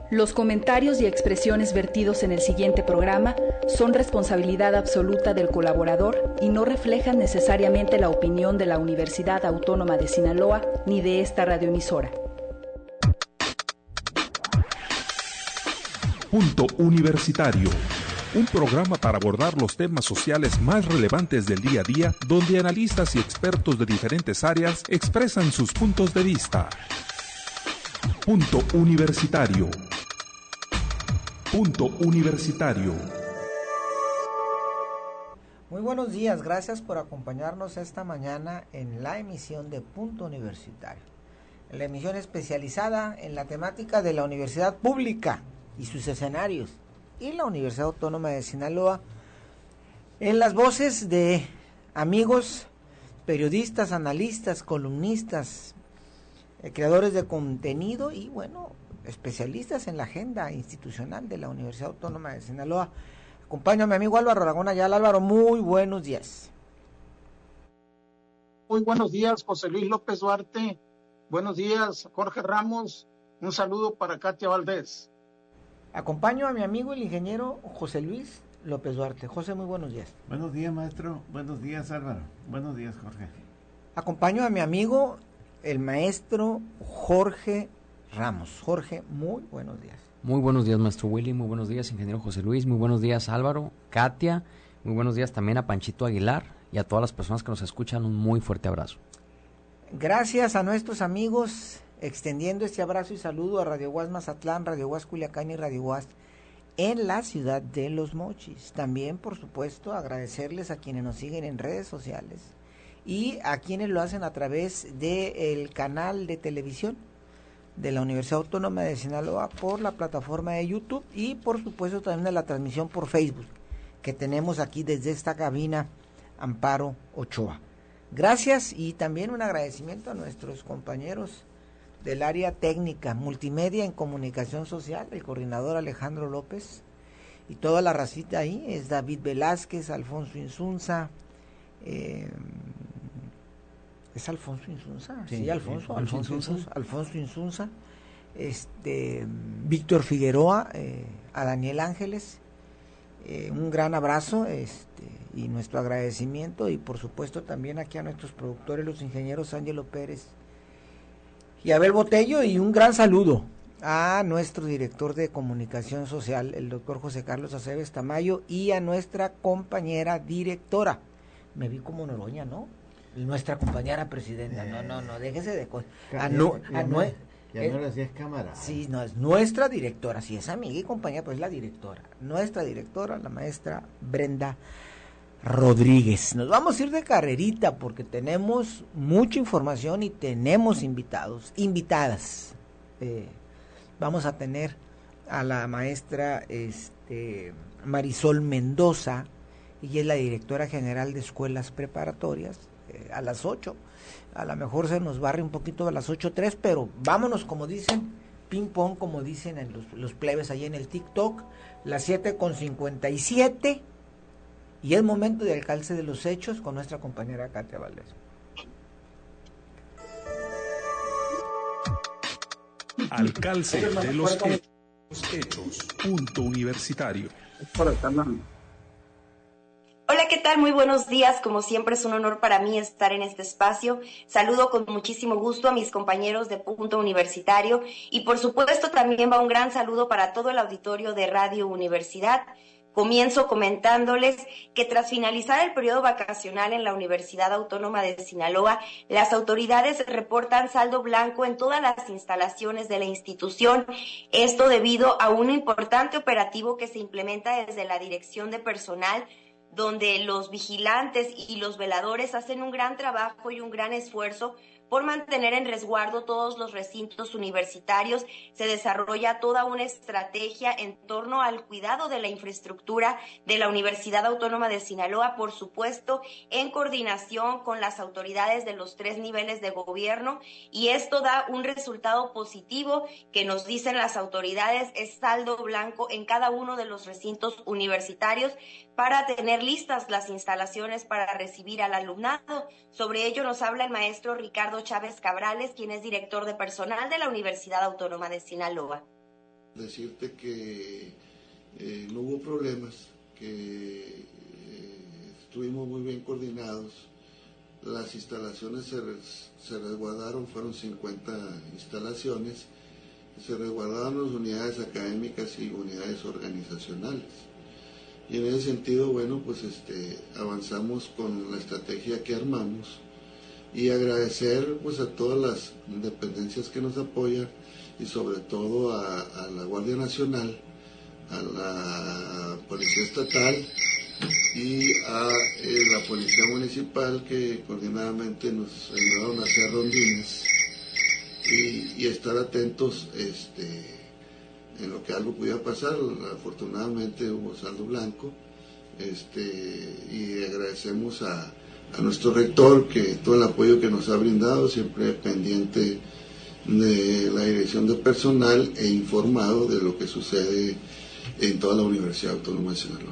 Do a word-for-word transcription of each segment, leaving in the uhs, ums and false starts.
Los comentarios y expresiones vertidos en el siguiente programa son responsabilidad absoluta del colaborador y no reflejan necesariamente la opinión de la Universidad Autónoma de Sinaloa ni de esta radioemisora. Punto Universitario, un programa para abordar los temas sociales más relevantes del día a día, donde analistas y expertos de diferentes áreas expresan sus puntos de vista. Punto Universitario. Punto Universitario. Muy buenos días, gracias por acompañarnos esta mañana en la emisión de Punto Universitario, la emisión especializada en la temática de la universidad pública y sus escenarios, y la Universidad Autónoma de Sinaloa, en las voces de amigos, periodistas, analistas, columnistas, eh, creadores de contenido y, bueno, especialistas en la agenda institucional de la Universidad Autónoma de Sinaloa. Acompaño a mi amigo Álvaro Aragón Ayala. Álvaro, muy buenos días. Muy buenos días, José Luis López Duarte. Buenos días, Jorge Ramos. Un saludo para Katia Valdés. Acompaño a mi amigo el ingeniero José Luis López Duarte. José, muy buenos días. Buenos días, maestro. Buenos días, Álvaro. Buenos días, Jorge. Acompaño a mi amigo el maestro Jorge Ramos. Jorge, muy buenos días. Muy buenos días, maestro Willy. Muy buenos días, ingeniero José Luis. Muy buenos días, Álvaro, Katia. Muy buenos días también a Panchito Aguilar y a todas las personas que nos escuchan. Un muy fuerte abrazo. Gracias a nuestros amigos, extendiendo este abrazo y saludo a Radio Guas Mazatlán, Radio Guas Culiacán y Radio Guas en la ciudad de Los Mochis. También, por supuesto, agradecerles a quienes nos siguen en redes sociales y a quienes lo hacen a través del canal de televisión de la Universidad Autónoma de Sinaloa por la plataforma de YouTube y, por supuesto, también de la transmisión por Facebook que tenemos aquí desde esta cabina Amparo Ochoa. Gracias y también un agradecimiento a nuestros compañeros del área técnica, multimedia en comunicación social, el coordinador Alejandro López y toda la racita ahí, es David Velázquez, Alfonso Insunza, eh, ¿es Alfonso Insunza? Sí, sí Alfonso, sí, Alfonso, Insunza. Insunza, Alfonso Insunza, este, Víctor Figueroa, eh, a Daniel Ángeles, eh, un gran abrazo, este, y nuestro agradecimiento, y por supuesto también aquí a nuestros productores, los ingenieros Ángelo Pérez y Abel Botello, y un gran saludo a nuestro director de comunicación social, el doctor José Carlos Aceves Tamayo, y a nuestra compañera directora, me vi como Noroña, ¿no? Nuestra compañera presidenta, eh, no, no, no, déjese de cosas. Ya no, ya no le hacías cámara. Sí, no, es nuestra directora, sí, es amiga y compañera, pues es la directora, nuestra directora, la maestra Brenda Rodríguez. Nos vamos a ir de carrerita porque tenemos mucha información y tenemos invitados, invitadas. Eh, vamos a tener a la maestra este, Marisol Mendoza, y es la directora general de escuelas preparatorias, eh, a las ocho. A lo mejor se nos barre un poquito a las ocho tres, pero vámonos, como dicen, ping pong, como dicen en los, los plebes ahí en el TikTok, las siete con cincuenta y siete. Y es momento de alcance de los hechos con nuestra compañera Katia Valdés. Alcance de los hechos. hechos. Punto Universitario. Hola, ¿qué tal? Muy buenos días. Como siempre es un honor para mí estar en este espacio. Saludo con muchísimo gusto a mis compañeros de Punto Universitario y por supuesto también va un gran saludo para todo el auditorio de Radio Universidad. Comienzo comentándoles que tras finalizar el periodo vacacional en la Universidad Autónoma de Sinaloa, las autoridades reportan saldo blanco en todas las instalaciones de la institución. Esto debido a un importante operativo que se implementa desde la Dirección de Personal, donde los vigilantes y los veladores hacen un gran trabajo y un gran esfuerzo por mantener en resguardo todos los recintos universitarios. Se desarrolla toda una estrategia en torno al cuidado de la infraestructura de la Universidad Autónoma de Sinaloa, por supuesto, en coordinación con las autoridades de los tres niveles de gobierno, y esto da un resultado positivo que nos dicen las autoridades, es saldo blanco en cada uno de los recintos universitarios para tener listas las instalaciones para recibir al alumnado. Sobre ello nos habla el maestro Ricardo Chávez Cabrales, quien es director de personal de la Universidad Autónoma de Sinaloa. decirte que eh, no hubo problemas, que eh, estuvimos muy bien coordinados. Las instalaciones se, res, se resguardaron, fueron cincuenta instalaciones, se resguardaron las unidades académicas y unidades organizacionales. Y en ese sentido, bueno, pues este, avanzamos con la estrategia que armamos y agradecer pues a todas las dependencias que nos apoyan y sobre todo a, a la Guardia Nacional, a la Policía Estatal y a eh, la Policía Municipal, que coordinadamente nos ayudaron a hacer rondines y, y estar atentos este, en lo que algo pudiera pasar. Afortunadamente hubo saldo blanco, este, y agradecemos a, a nuestro rector que todo el apoyo que nos ha brindado, siempre pendiente de la dirección de personal e informado de lo que sucede en toda la Universidad Autónoma de Sinaloa.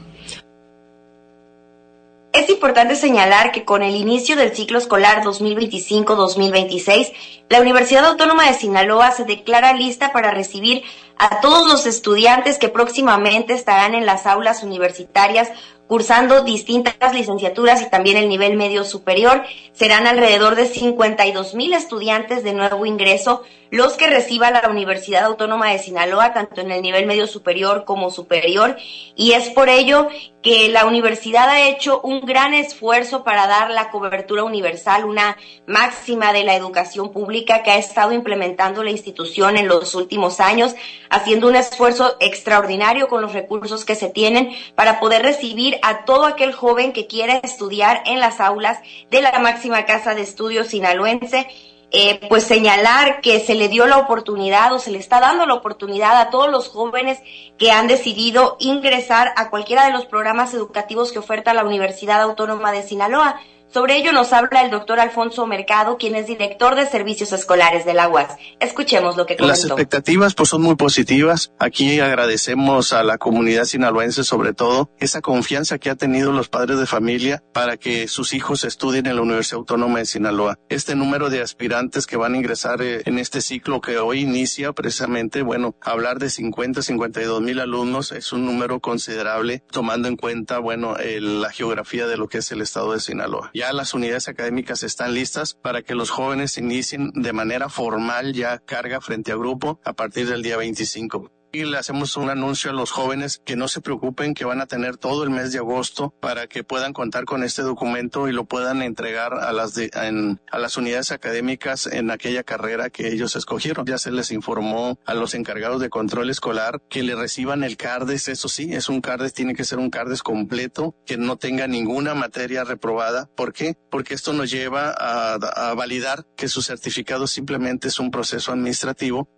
Es importante señalar que con el inicio del ciclo escolar dos mil veinticinco dos mil veintiséis, la Universidad Autónoma de Sinaloa se declara lista para recibir a todos los estudiantes que próximamente estarán en las aulas universitarias cursando distintas licenciaturas y también el nivel medio superior. Serán alrededor de cincuenta y dos mil estudiantes de nuevo ingreso los que reciba la Universidad Autónoma de Sinaloa, tanto en el nivel medio superior como superior, y es por ello que la universidad ha hecho un gran esfuerzo para dar la cobertura universal, una máxima de la educación pública que ha estado implementando la institución en los últimos años, haciendo un esfuerzo extraordinario con los recursos que se tienen para poder recibir a todo aquel joven que quiera estudiar en las aulas de la máxima casa de estudios sinaloense. Eh, pues señalar que se le dio la oportunidad o se le está dando la oportunidad a todos los jóvenes que han decidido ingresar a cualquiera de los programas educativos que oferta la Universidad Autónoma de Sinaloa. Sobre ello nos habla el doctor Alfonso Mercado, quien es director de Servicios Escolares de la U A S. Escuchemos lo que comentó. Las expectativas pues son muy positivas. Aquí agradecemos a la comunidad sinaloense, sobre todo, esa confianza que ha tenido los padres de familia para que sus hijos estudien en la Universidad Autónoma de Sinaloa. Este número de aspirantes que van a ingresar eh, en este ciclo que hoy inicia precisamente, bueno, hablar de cincuenta, cincuenta y dos mil alumnos es un número considerable, tomando en cuenta, bueno, el, la geografía de lo que es el estado de Sinaloa. Ya las unidades académicas están listas para que los jóvenes inicien de manera formal ya carga frente a grupo a partir del día veinticinco. Y le hacemos un anuncio a los jóvenes que no se preocupen, que van a tener todo el mes de agosto para que puedan contar con este documento y lo puedan entregar a las de, en, a las unidades académicas en aquella carrera que ellos escogieron. Ya se les informó a los encargados de control escolar que le reciban el CARDES. Eso sí, es un CARDES, tiene que ser un CARDES completo, que no tenga ninguna materia reprobada. ¿Por qué? Porque esto nos lleva a, a validar que su certificado simplemente es un proceso administrativo.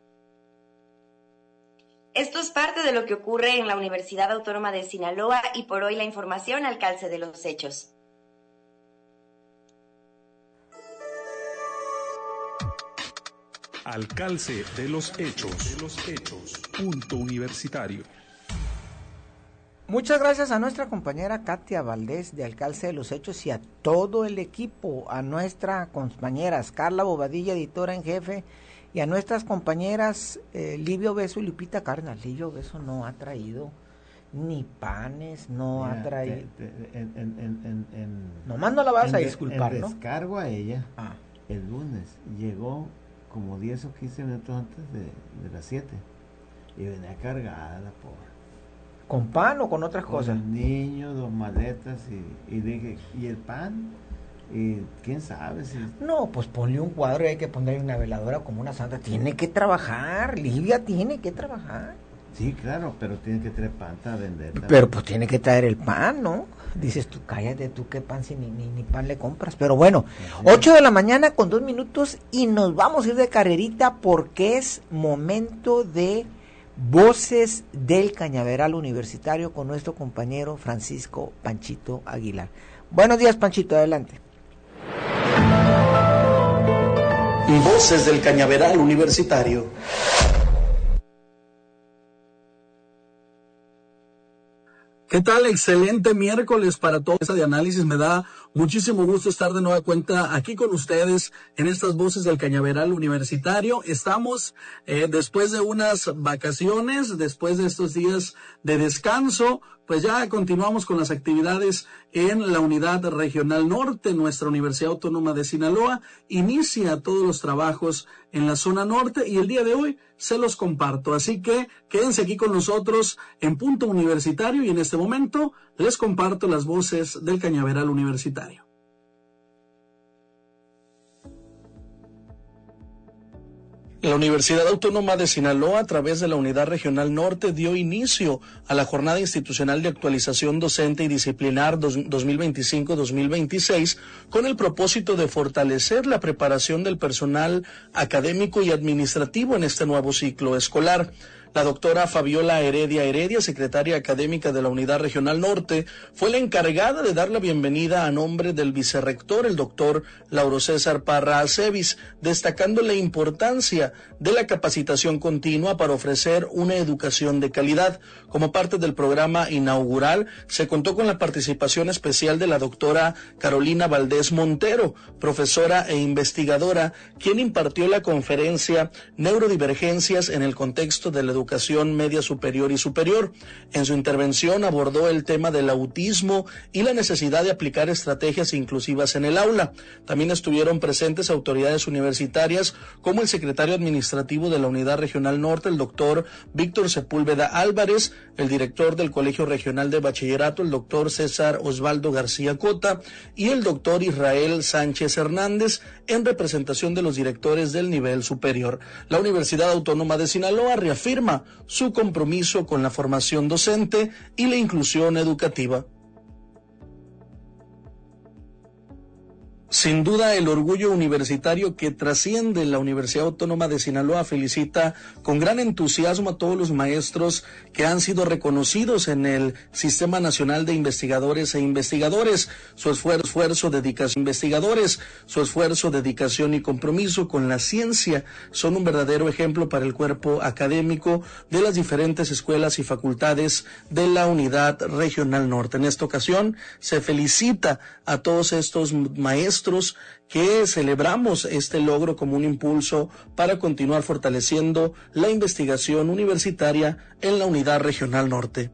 Esto es parte de lo que ocurre en la Universidad Autónoma de Sinaloa y por hoy la información al calce de los hechos. Al calce de los hechos, de los hechos. Punto Universitario. Muchas gracias a nuestra compañera Katia Valdés de Al Calce de los Hechos y a todo el equipo, a nuestras compañeras Carla Bobadilla, editora en jefe, y a nuestras compañeras eh, Livio Beso y Lupita Cárdenas. Livio Beso no ha traído ni panes, no Mira, ha traído... Te, te, en, en, en, en, Nomás no la vas en, a disculpar, en ¿no? Descargo a ella, ah. el lunes, llegó como diez o quince minutos antes de, de las siete y venía cargada la pobre. ¿Con pan o con otras con cosas? Con niños, dos maletas y, y dije, ¿y el pan? Y quién sabe si... No, pues ponle un cuadro y hay que ponerle una veladora como una santa. Tiene que trabajar, Livia tiene que trabajar. Sí, claro, pero tiene que traer pan para vender también. Pero pues tiene que traer el pan, ¿no? Dices tú, cállate tú, qué pan si ni, ni, ni pan le compras. Pero bueno, ocho de la mañana con dos minutos y nos vamos a ir de carrerita porque es momento de Voces del Cañaveral Universitario con nuestro compañero Francisco Panchito Aguilar. Buenos días, Panchito, adelante. Voces del Cañaveral Universitario. ¿Qué tal? Excelente miércoles para toda esta de análisis. Me da muchísimo gusto estar de nueva cuenta aquí con ustedes en estas voces del Cañaveral Universitario. Estamos eh, después de unas vacaciones, después de estos días de descanso, pues ya continuamos con las actividades en la Unidad Regional Norte. Nuestra Universidad Autónoma de Sinaloa inicia todos los trabajos en la zona norte y el día de hoy se los comparto. Así que quédense aquí con nosotros en Punto Universitario y en este momento les comparto las voces del Cañaveral Universitario. La Universidad Autónoma de Sinaloa, a través de la Unidad Regional Norte, dio inicio a la Jornada Institucional de Actualización Docente y Disciplinar dos mil veinticinco dos mil veintiséis con el propósito de fortalecer la preparación del personal académico y administrativo en este nuevo ciclo escolar. La doctora Fabiola Heredia Heredia, secretaria académica de la Unidad Regional Norte, fue la encargada de dar la bienvenida a nombre del vicerrector, el doctor Lauro César Parra Acevis, destacando la importancia de la capacitación continua para ofrecer una educación de calidad. Como parte del programa inaugural, se contó con la participación especial de la doctora Carolina Valdés Montero, profesora e investigadora, quien impartió la conferencia Neurodivergencias en el contexto de la educación media superior y superior. En su intervención abordó el tema del autismo y la necesidad de aplicar estrategias inclusivas en el aula. También estuvieron presentes autoridades universitarias como el secretario administrativo de la Unidad Regional Norte, el doctor Víctor Sepúlveda Álvarez, el director del Colegio Regional de Bachillerato, el doctor César Osvaldo García Cota, y el doctor Israel Sánchez Hernández, en representación de los directores del nivel superior. La Universidad Autónoma de Sinaloa reafirma su compromiso con la formación docente y la inclusión educativa. Sin duda, el orgullo universitario que trasciende la Universidad Autónoma de Sinaloa felicita con gran entusiasmo a todos los maestros que han sido reconocidos en el Sistema Nacional de Investigadores e Investigadores. Su esfuerzo, esfuerzo, dedicación, investigadores, su esfuerzo, dedicación y compromiso con la ciencia son un verdadero ejemplo para el cuerpo académico de las diferentes escuelas y facultades de la Unidad Regional Norte. En esta ocasión, se felicita a todos estos maestros que celebramos este logro como un impulso para continuar fortaleciendo la investigación universitaria en la Unidad Regional Norte.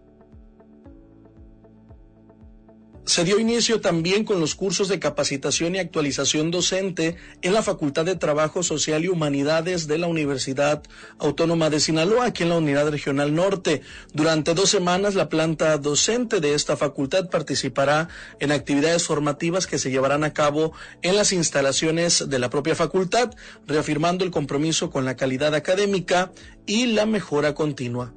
Se dio inicio también con los cursos de capacitación y actualización docente en la Facultad de Trabajo Social y Humanidades de la Universidad Autónoma de Sinaloa, aquí en la Unidad Regional Norte. Durante dos semanas, la planta docente de esta facultad participará en actividades formativas que se llevarán a cabo en las instalaciones de la propia facultad, reafirmando el compromiso con la calidad académica y la mejora continua.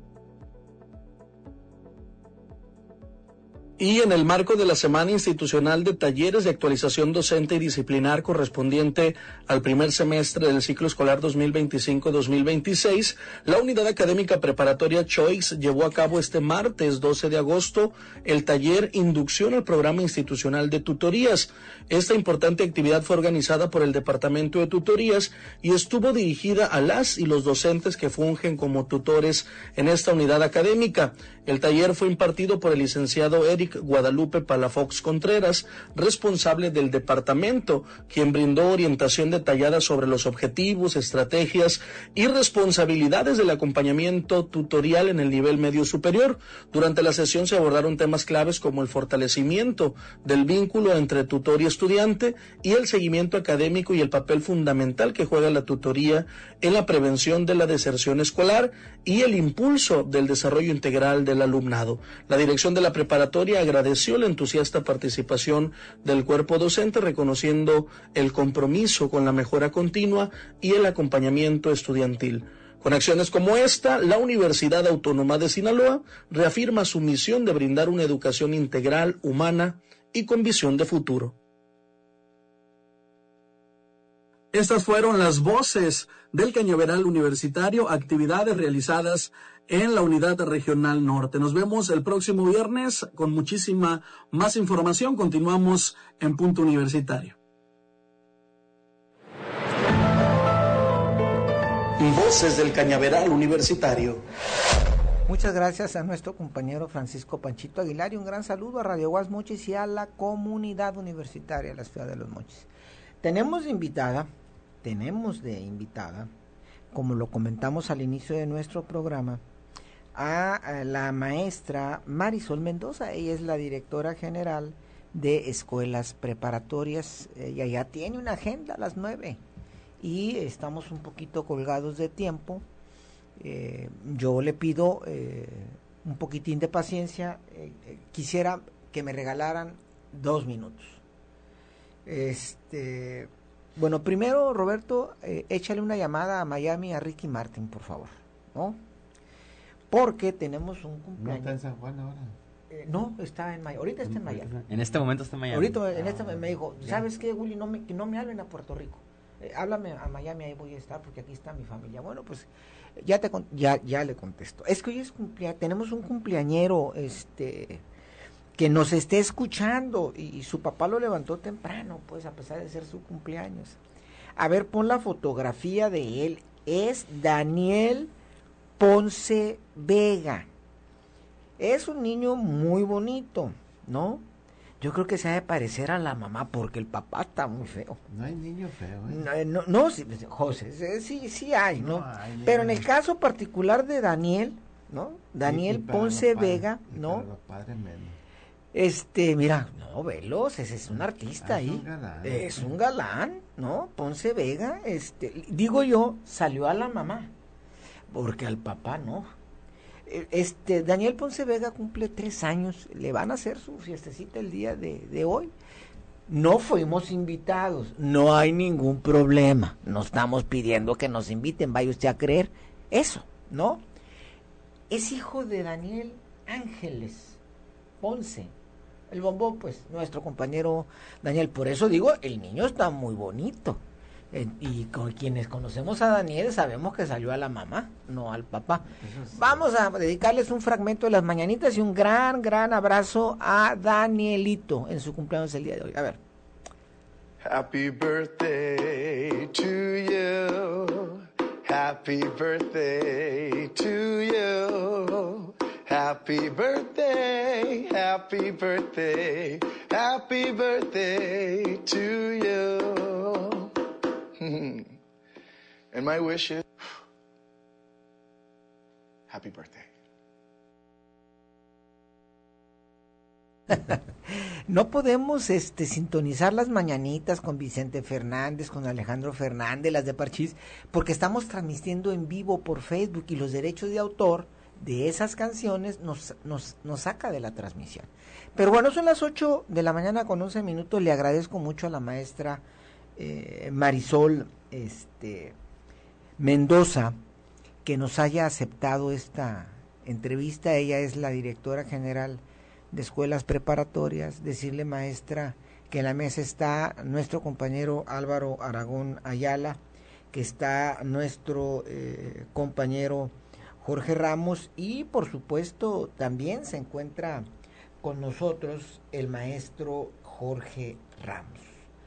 Y en el marco de la Semana Institucional de Talleres de Actualización Docente y Disciplinar correspondiente al primer semestre del ciclo escolar dos mil veinticinco dos mil veintiséis, la Unidad Académica Preparatoria Choice llevó a cabo este martes doce de agosto el taller Inducción al Programa Institucional de Tutorías. Esta importante actividad fue organizada por el Departamento de Tutorías y estuvo dirigida a las y los docentes que fungen como tutores en esta unidad académica. El taller fue impartido por el licenciado Eric Guadalupe Palafox Contreras, responsable del departamento, quien brindó orientación detallada sobre los objetivos, estrategias y responsabilidades del acompañamiento tutorial en el nivel medio superior. Durante la sesión se abordaron temas claves como el fortalecimiento del vínculo entre tutor y estudiante y el seguimiento académico y el papel fundamental que juega la tutoría en la prevención de la deserción escolar y el impulso del desarrollo integral del alumnado. La dirección de la preparatoria agradeció la entusiasta participación del cuerpo docente, reconociendo el compromiso con la mejora continua y el acompañamiento estudiantil. Con acciones como esta, la Universidad Autónoma de Sinaloa reafirma su misión de brindar una educación integral, humana y con visión de futuro. Estas fueron las voces del Cañaveral Universitario, actividades realizadas en la Unidad Regional Norte. Nos vemos el próximo viernes con muchísima más información. Continuamos en Punto Universitario. Voces del Cañaveral Universitario. Muchas gracias a nuestro compañero Francisco Panchito Aguilar y un gran saludo a Radio Guas Mochis y a la comunidad universitaria de la ciudad de Los Mochis. Tenemos de invitada, tenemos de invitada, como lo comentamos al inicio de nuestro programa, a, a la maestra Marisol Mendoza. Ella es la directora general de escuelas preparatorias. Ella ya tiene una agenda a las nueve y estamos un poquito colgados de tiempo. Eh, yo le pido eh, un poquitín de paciencia. Eh, eh, quisiera que me regalaran dos minutos. Este, bueno, primero, Roberto, eh, échale una llamada a Miami a Ricky Martin, por favor, ¿no? Porque tenemos un cumpleaños. ¿No está en San Juan ahora? Eh, no, está en Miami. Ahorita está en Miami. En este momento está en Miami. Ahorita en este me dijo, ¿sabes qué, Willy? No me, que no me hablen a Puerto Rico. Eh, háblame a Miami, ahí voy a estar porque aquí está mi familia. Bueno, pues ya te ya ya le contesto. Es que hoy es cumpleaños, tenemos un cumpleañero este que nos esté escuchando y, y su papá lo levantó temprano, pues a pesar de ser su cumpleaños. A ver, pon la fotografía de él. Es Daniel Ponce Vega. Es un niño muy bonito, ¿no? Yo creo que se ha de parecer a la mamá porque el papá está muy feo. No hay niño feo, No, ¿eh? no, no sí, José, sí, sí hay, ¿no? No hay, pero en el caso particular de Daniel, ¿no? Daniel y, y Ponce padres, Vega, ¿no? Los padres menos. Este, mira, no, velos, ese es un artista ah, ahí. Es un galán. Es un galán, ¿no? Ponce Vega, este, digo yo, salió a la mamá, porque al papá no. Este, Daniel Ponce Vega cumple tres años, le van a hacer su fiestecita el día de, de hoy. No fuimos invitados, no hay ningún problema, no estamos pidiendo que nos inviten, vaya usted a creer eso, ¿no? Es hijo de Daniel Ángeles Ponce, el bombón, pues, nuestro compañero Daniel, por eso digo, el niño está muy bonito. Eh, y con quienes conocemos a Daniel sabemos que salió a la mamá, no al papá. Sí. Vamos a dedicarles un fragmento de las mañanitas y un gran, gran abrazo a Danielito en su cumpleaños el día de hoy. A ver. Happy birthday to you. Happy birthday to you. Happy birthday, happy birthday, happy birthday to you. And my wish is happy birthday. No podemos este sintonizar las mañanitas con Vicente Fernández, con Alejandro Fernández, las de Parchís, porque estamos transmitiendo en vivo por Facebook y los derechos de autor de esas canciones nos, nos, nos saca de la transmisión. Pero bueno, son las ocho de la mañana con once minutos. Le agradezco mucho a la maestra eh, Marisol este, Mendoza que nos haya aceptado esta entrevista. Ella es la directora general de escuelas preparatorias. Decirle, maestra, que en la mesa está nuestro compañero Álvaro Aragón Ayala, que está nuestro eh, compañero Jorge Ramos y por supuesto también se encuentra con nosotros el maestro Jorge Ramos.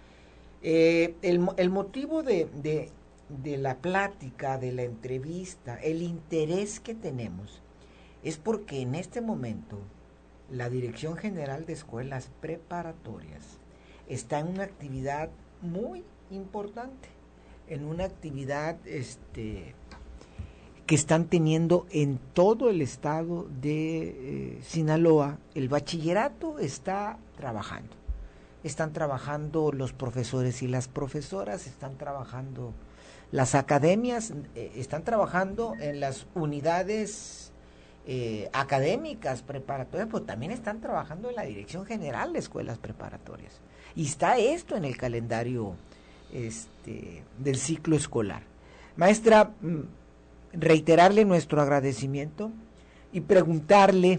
Eh, el, el motivo de, de, de la plática, de la entrevista, el interés que tenemos es porque en este momento la Dirección General de Escuelas Preparatorias está en una actividad muy importante, en una actividad este que están teniendo en todo el estado de eh, Sinaloa. El bachillerato está trabajando, están trabajando los profesores y las profesoras, están trabajando las academias, eh, están trabajando en las unidades eh, académicas preparatorias, pero también están trabajando en la Dirección General de Escuelas Preparatorias. Y está esto en el calendario este, del ciclo escolar. Maestra, reiterarle nuestro agradecimiento y preguntarle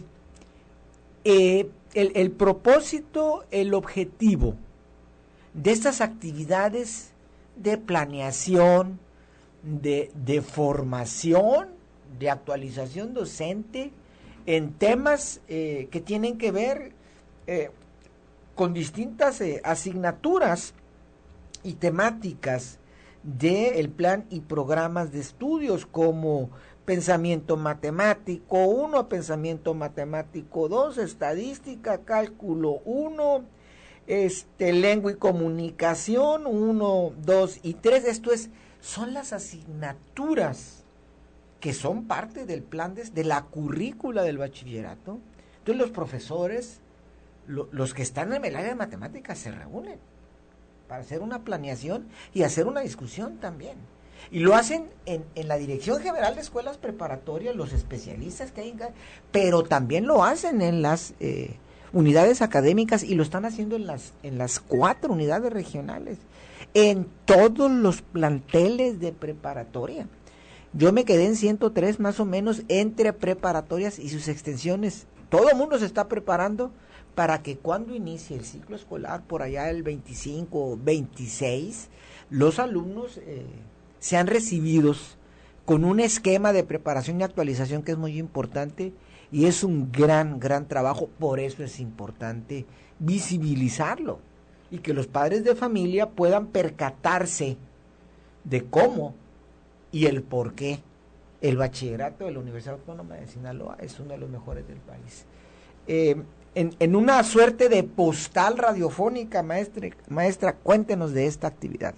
eh, el, el propósito, el objetivo de estas actividades de planeación, de, de formación, de actualización docente en temas eh, que tienen que ver eh, con distintas eh, asignaturas y temáticas del plan y programas de estudios como pensamiento matemático uno, pensamiento matemático dos, estadística, cálculo uno, este, lengua y comunicación uno, dos y tres. Esto es, son las asignaturas que son parte del plan de, de la currícula del bachillerato. Entonces los profesores, lo, los que están en el área de matemáticas se reúnen para hacer una planeación y hacer una discusión también. Y lo hacen en, en la Dirección General de Escuelas Preparatorias, los especialistas que hay, pero también lo hacen en las eh, unidades académicas y lo están haciendo en las, en las cuatro unidades regionales, en todos los planteles de preparatoria. Yo me quedé en ciento tres más o menos entre preparatorias y sus extensiones. Todo el mundo se está preparando para que cuando inicie el ciclo escolar, por allá el veinticinco, veintiséis, los alumnos eh, sean recibidos con un esquema de preparación y actualización que es muy importante, y es un gran, gran trabajo. Por eso es importante visibilizarlo y que los padres de familia puedan percatarse de cómo y el por qué el bachillerato de la Universidad Autónoma de Sinaloa es uno de los mejores del país. Eh, en, en una suerte de postal radiofónica, maestra, maestra, cuéntenos de esta actividad.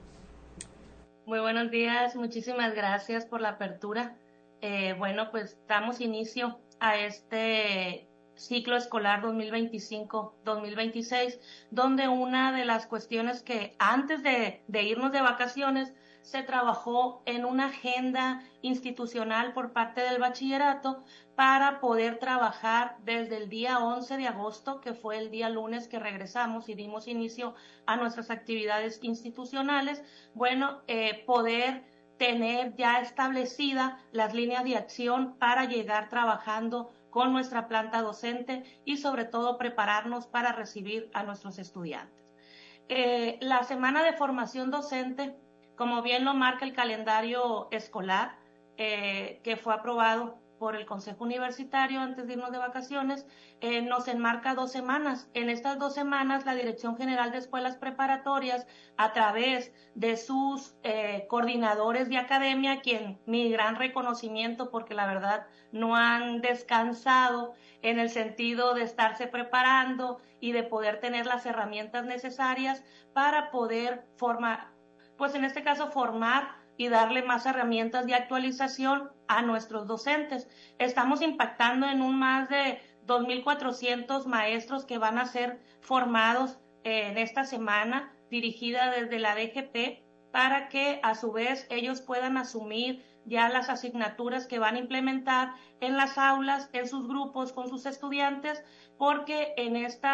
Muy buenos días, muchísimas gracias por la apertura. Eh, bueno, pues damos inicio a este ciclo escolar dos mil veinticinco dos mil veintiséis, donde una de las cuestiones que antes de, de irnos de vacaciones se trabajó en una agenda institucional por parte del bachillerato para poder trabajar desde el día once de agosto, que fue el día lunes que regresamos y dimos inicio a nuestras actividades institucionales, bueno, eh, poder tener ya establecida las líneas de acción para llegar trabajando con nuestra planta docente y sobre todo prepararnos para recibir a nuestros estudiantes. Eh, la semana de formación docente, como bien lo marca el calendario escolar, eh, que fue aprobado por el Consejo Universitario antes de irnos de vacaciones, eh, nos enmarca dos semanas. En estas dos semanas, la Dirección General de Escuelas Preparatorias, a través de sus eh, coordinadores de academia, quien mi gran reconocimiento, porque la verdad no han descansado en el sentido de estarse preparando y de poder tener las herramientas necesarias para poder formar, pues en este caso formar y darle más herramientas de actualización a nuestros docentes. Estamos impactando en un más de dos mil cuatrocientos maestros que van a ser formados eh, en esta semana, dirigida desde la D G P, para que a su vez ellos puedan asumir ya las asignaturas que van a implementar en las aulas, en sus grupos, con sus estudiantes, porque en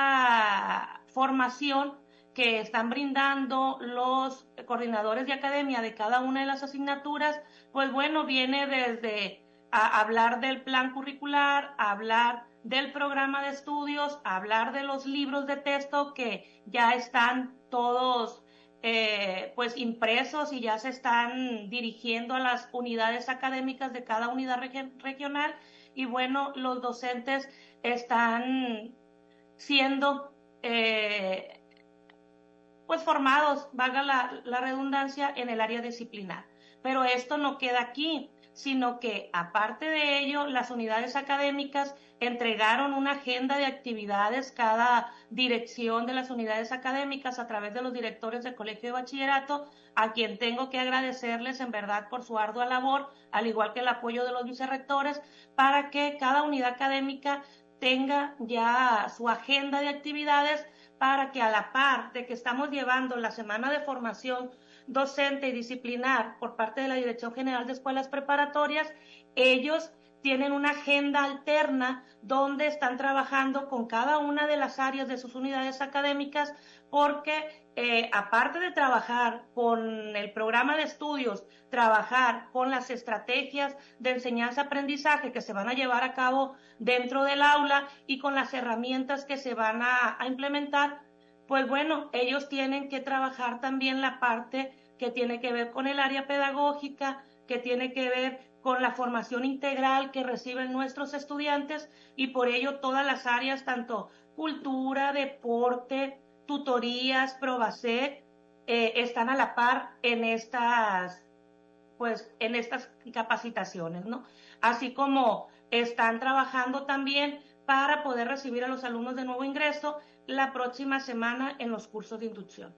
esta formación que están brindando los coordinadores de academia de cada una de las asignaturas, pues bueno, viene desde a hablar del plan curricular, a hablar del programa de estudios, a hablar de los libros de texto que ya están todos eh, pues impresos y ya se están dirigiendo a las unidades académicas de cada unidad reg- regional, y bueno, los docentes están siendo eh, pues formados, valga la, la redundancia, en el área disciplinar. Pero esto no queda aquí, sino que aparte de ello, las unidades académicas entregaron una agenda de actividades, cada dirección de las unidades académicas a través de los directores del Colegio de Bachillerato, a quien tengo que agradecerles en verdad por su ardua labor, al igual que el apoyo de los vicerrectores, para que cada unidad académica tenga ya su agenda de actividades, para que a la par de que estamos llevando la semana de formación docente y disciplinar por parte de la Dirección General de Escuelas Preparatorias, ellos tienen una agenda alterna donde están trabajando con cada una de las áreas de sus unidades académicas, porque eh, aparte de trabajar con el programa de estudios, trabajar con las estrategias de enseñanza-aprendizaje que se van a llevar a cabo dentro del aula y con las herramientas que se van a, a implementar, pues bueno, ellos tienen que trabajar también la parte que tiene que ver con el área pedagógica, que tiene que ver con la formación integral que reciben nuestros estudiantes, y por ello todas las áreas, tanto cultura, deporte, tutorías, Provasec, eh, están a la par en estas pues en estas capacitaciones, ¿no? Así como están trabajando también para poder recibir a los alumnos de nuevo ingreso la próxima semana en los cursos de inducción.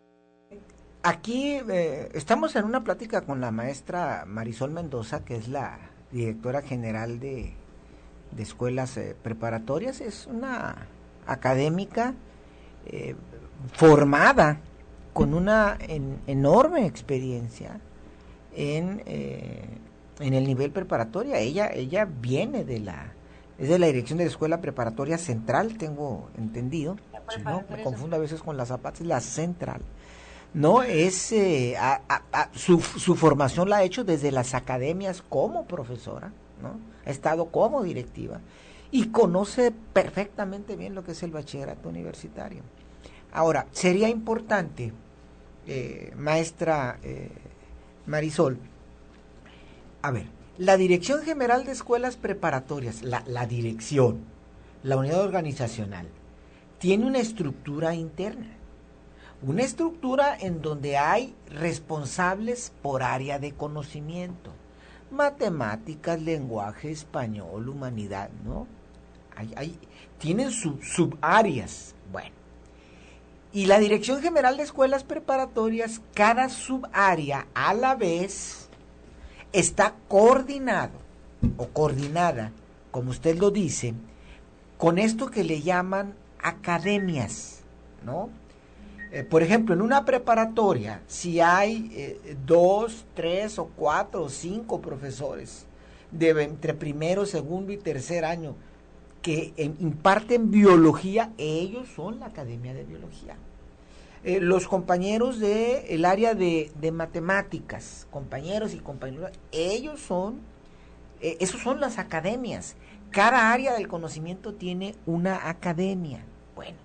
Aquí eh, estamos en una plática con la maestra Marisol Mendoza, que es la directora general de, de escuelas eh, preparatorias. Es una académica eh, formada con una en, enorme experiencia en, eh, en el nivel preparatoria. Ella, ella viene de la, es de la dirección de la escuela preparatoria central, tengo entendido. Si no, me confundo a veces con la Zapata, es la central. No, es eh, a, a, a, su, su formación la ha hecho desde las academias como profesora, ¿no? Ha estado como directiva y conoce perfectamente bien lo que es el bachillerato universitario. Ahora, sería importante, eh, maestra eh, Marisol, a ver, la Dirección General de Escuelas Preparatorias, la, la dirección, la unidad organizacional, tiene una estructura interna. Una estructura en donde hay responsables por área de conocimiento. Matemáticas, lenguaje, español, humanidad, ¿no? Hay, hay, tienen sub, subáreas. Bueno. Y la Dirección General de Escuelas Preparatorias, cada subárea a la vez está coordinado o coordinada, como usted lo dice, con esto que le llaman academias, ¿no? Eh, por ejemplo, en una preparatoria, si hay eh, dos, tres o cuatro o cinco profesores de entre primero, segundo y tercer año que eh, imparten biología, ellos son la academia de biología. Eh, los compañeros del de área de, de matemáticas, compañeros y compañeras, ellos son, eh, esos son las academias. Cada área del conocimiento tiene una academia. Bueno.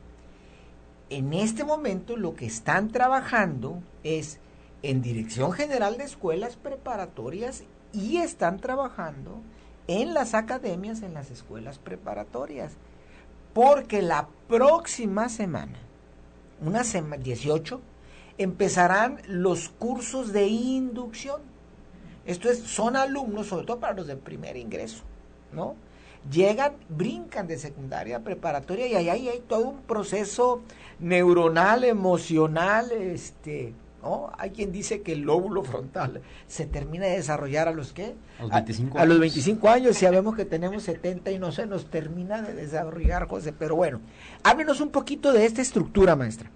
En este momento lo que están trabajando es en Dirección General de Escuelas Preparatorias y están trabajando en las academias, en las escuelas preparatorias. Porque la próxima semana, una semana, dieciocho, empezarán los cursos de inducción. Esto es, son alumnos, sobre todo para los del primer ingreso, ¿no? Llegan, brincan de secundaria a preparatoria y ahí hay, hay todo un proceso neuronal, emocional, este, ¿no? Hay quien dice que el lóbulo frontal se termina de desarrollar a los ¿qué? A los veinticinco a, a los veinticinco años, y sabemos que tenemos setenta y no se nos termina de desarrollar, José, pero bueno, háblenos un poquito de esta estructura, maestra.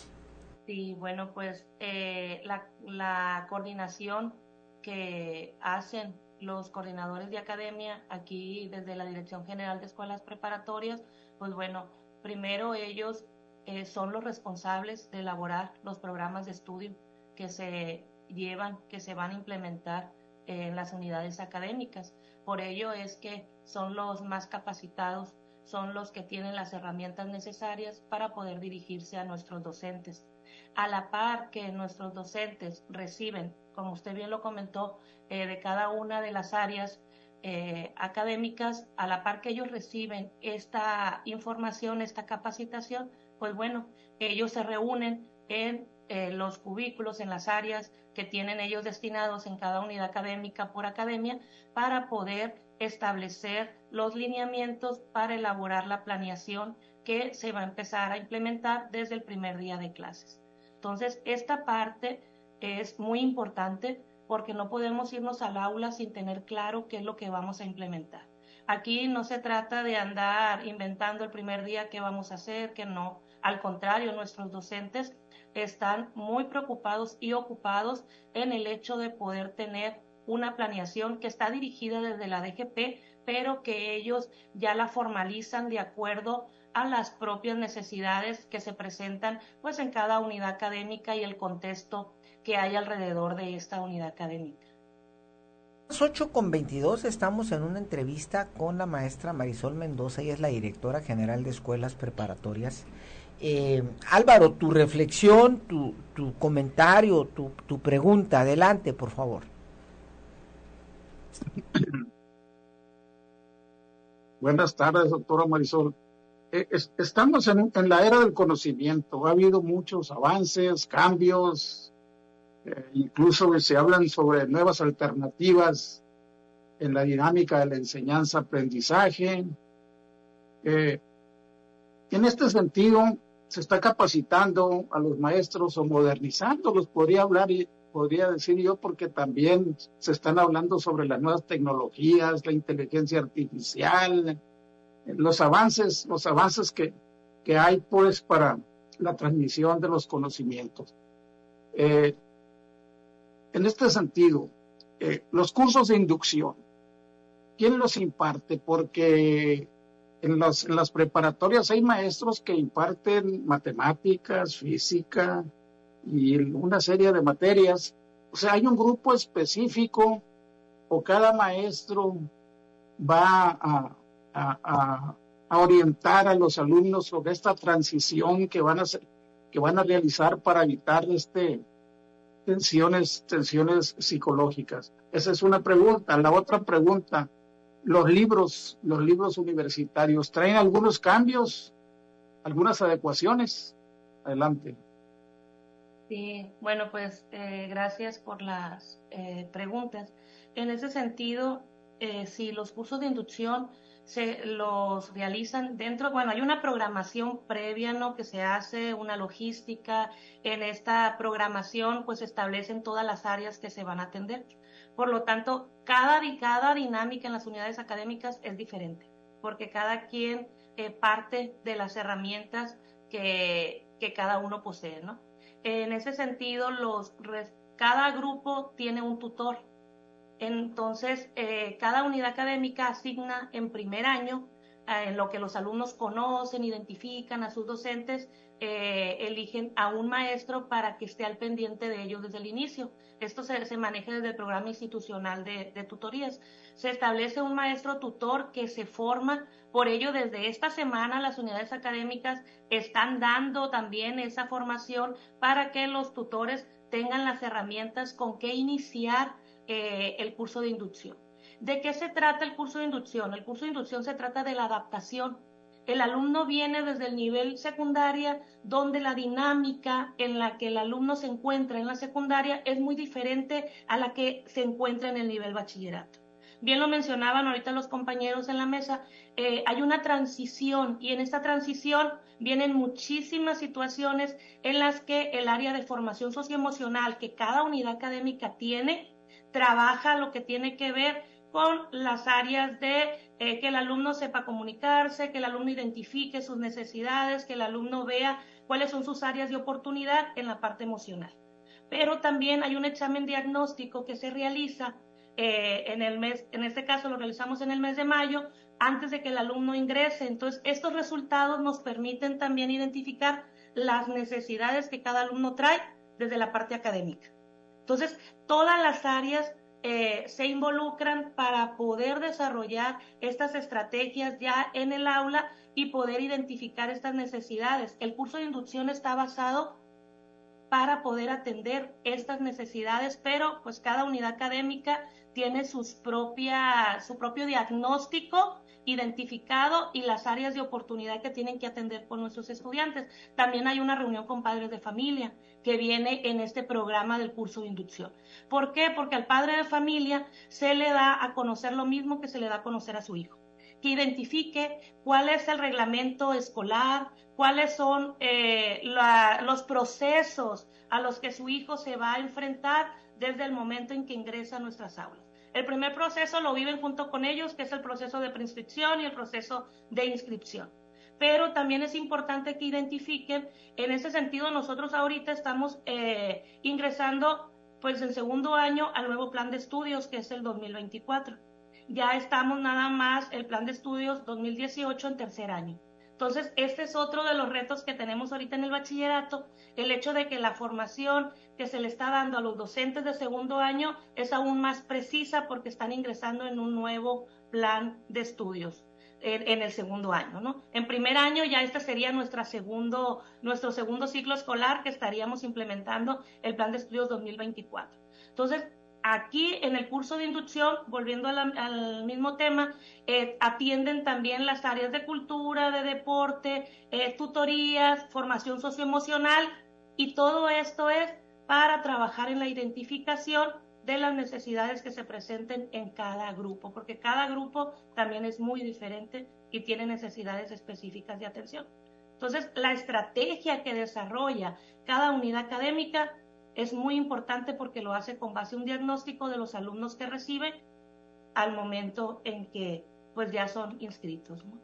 Sí, bueno, pues eh, la, la coordinación que hacen los coordinadores de academia aquí desde la Dirección General de Escuelas Preparatorias, pues bueno, primero ellos eh, son los responsables de elaborar los programas de estudio que se llevan, que se van a implementar en las unidades académicas. Por ello es que son los más capacitados, son los que tienen las herramientas necesarias para poder dirigirse a nuestros docentes. A la par que nuestros docentes reciben, como usted bien lo comentó, eh, de cada una de las áreas eh, académicas, a la par que ellos reciben esta información, esta capacitación, pues bueno, ellos se reúnen en eh, los cubículos, en las áreas que tienen ellos destinados en cada unidad académica por academia, para poder establecer los lineamientos para elaborar la planeación que se va a empezar a implementar desde el primer día de clases. Entonces, esta parte es muy importante porque no podemos irnos al aula sin tener claro qué es lo que vamos a implementar. Aquí no se trata de andar inventando el primer día qué vamos a hacer, qué no. Al contrario, nuestros docentes están muy preocupados y ocupados en el hecho de poder tener una planeación que está dirigida desde la D G P, pero que ellos ya la formalizan de acuerdo a las propias necesidades que se presentan pues en cada unidad académica y el contexto que hay alrededor de esta unidad académica. A las ocho con veintidós estamos en una entrevista con la maestra Marisol Mendoza, ella es la directora general de escuelas preparatorias. Eh, Álvaro, tu reflexión, tu, tu comentario, tu, tu pregunta, adelante, por favor. Buenas tardes, doctora Marisol. Eh, es, estamos en, en la era del conocimiento. Ha habido muchos avances, cambios, Eh, incluso se hablan sobre nuevas alternativas en la dinámica de la enseñanza-aprendizaje. Eh, en este sentido, se está capacitando a los maestros o modernizándolos, podría hablar y podría decir yo, porque también se están hablando sobre las nuevas tecnologías, la inteligencia artificial, los avances, los avances que, que hay pues para la transmisión de los conocimientos. Eh, en este sentido, eh, los cursos de inducción, ¿quién los imparte? Porque en, los, en las preparatorias hay maestros que imparten matemáticas, física y una serie de materias. O sea, hay un grupo específico o cada maestro va a, a, a, a orientar a los alumnos sobre esta transición que van a hacer, que van a realizar para evitar este tensiones, tensiones psicológicas. Esa es una pregunta. La otra pregunta, los libros, los libros universitarios, ¿traen algunos cambios, algunas adecuaciones? Adelante. Sí, bueno, pues eh, gracias por las eh, preguntas. En ese sentido, eh, si los cursos de inducción se los realizan dentro, bueno, hay una programación previa, ¿no?, que se hace, una logística. En esta programación pues se establecen todas las áreas que se van a atender. Por lo tanto, cada, cada dinámica en las unidades académicas es diferente, porque cada quien eh, parte de las herramientas que, que cada uno posee, ¿no? En ese sentido, los, cada grupo tiene un tutor. Entonces, eh, cada unidad académica asigna en primer año, eh, en lo que los alumnos conocen, identifican a sus docentes, eh, eligen a un maestro para que esté al pendiente de ellos desde el inicio. Esto se, se maneja desde el programa institucional de, de tutorías. Se establece un maestro tutor que se forma. Por ello, desde esta semana las unidades académicas están dando también esa formación para que los tutores tengan las herramientas con que iniciar eh, el curso de inducción. ¿De qué se trata el curso de inducción? El curso de inducción se trata de la adaptación. El alumno viene desde el nivel secundaria, donde la dinámica en la que el alumno se encuentra en la secundaria es muy diferente a la que se encuentra en el nivel bachillerato. Bien lo mencionaban ahorita los compañeros en la mesa, eh, hay una transición, y en esta transición vienen muchísimas situaciones en las que el área de formación socioemocional que cada unidad académica tiene, trabaja lo que tiene que ver con las áreas de eh, que el alumno sepa comunicarse, que el alumno identifique sus necesidades, que el alumno vea cuáles son sus áreas de oportunidad en la parte emocional. Pero también hay un examen diagnóstico que se realiza eh, en el mes, en este caso lo realizamos en el mes de mayo, antes de que el alumno ingrese. Entonces, estos resultados nos permiten también identificar las necesidades que cada alumno trae desde la parte académica. Entonces, todas las áreas Eh, se involucran para poder desarrollar estas estrategias ya en el aula y poder identificar estas necesidades. El curso de inducción está basado para poder atender estas necesidades, pero pues cada unidad académica tiene sus propia, su propio diagnóstico identificado y las áreas de oportunidad que tienen que atender con nuestros estudiantes. También hay una reunión con padres de familia que viene en este programa del curso de inducción. ¿Por qué? Porque al padre de familia se le da a conocer lo mismo que se le da a conocer a su hijo, que identifique cuál es el reglamento escolar, cuáles son eh, la, los procesos a los que su hijo se va a enfrentar desde el momento en que ingresa a nuestras aulas. El primer proceso lo viven junto con ellos, que es el proceso de preinscripción y el proceso de inscripción. Pero también es importante que identifiquen, en ese sentido nosotros ahorita estamos eh, ingresando pues en segundo año al nuevo plan de estudios, que es el dos mil veinticuatro. Ya estamos nada más el plan de estudios dos mil dieciocho en tercer año. Entonces, este es otro de los retos que tenemos ahorita en el bachillerato, el hecho de que la formación que se le está dando a los docentes de segundo año es aún más precisa porque están ingresando en un nuevo plan de estudios en, en el segundo año, ¿no? En primer año ya este sería nuestra segundo, nuestro segundo ciclo escolar, que estaríamos implementando el plan de estudios dos mil veinticuatro. Entonces, aquí en el curso de inducción, volviendo a la, al mismo tema, eh, atienden también las áreas de cultura, de deporte, eh, tutorías, formación socioemocional, y todo esto es para trabajar en la identificación de las necesidades que se presenten en cada grupo, porque cada grupo también es muy diferente y tiene necesidades específicas de atención. Entonces, la estrategia que desarrolla cada unidad académica es muy importante porque lo hace con base a un diagnóstico de los alumnos que recibe al momento en que pues ya son inscritos, ¿no?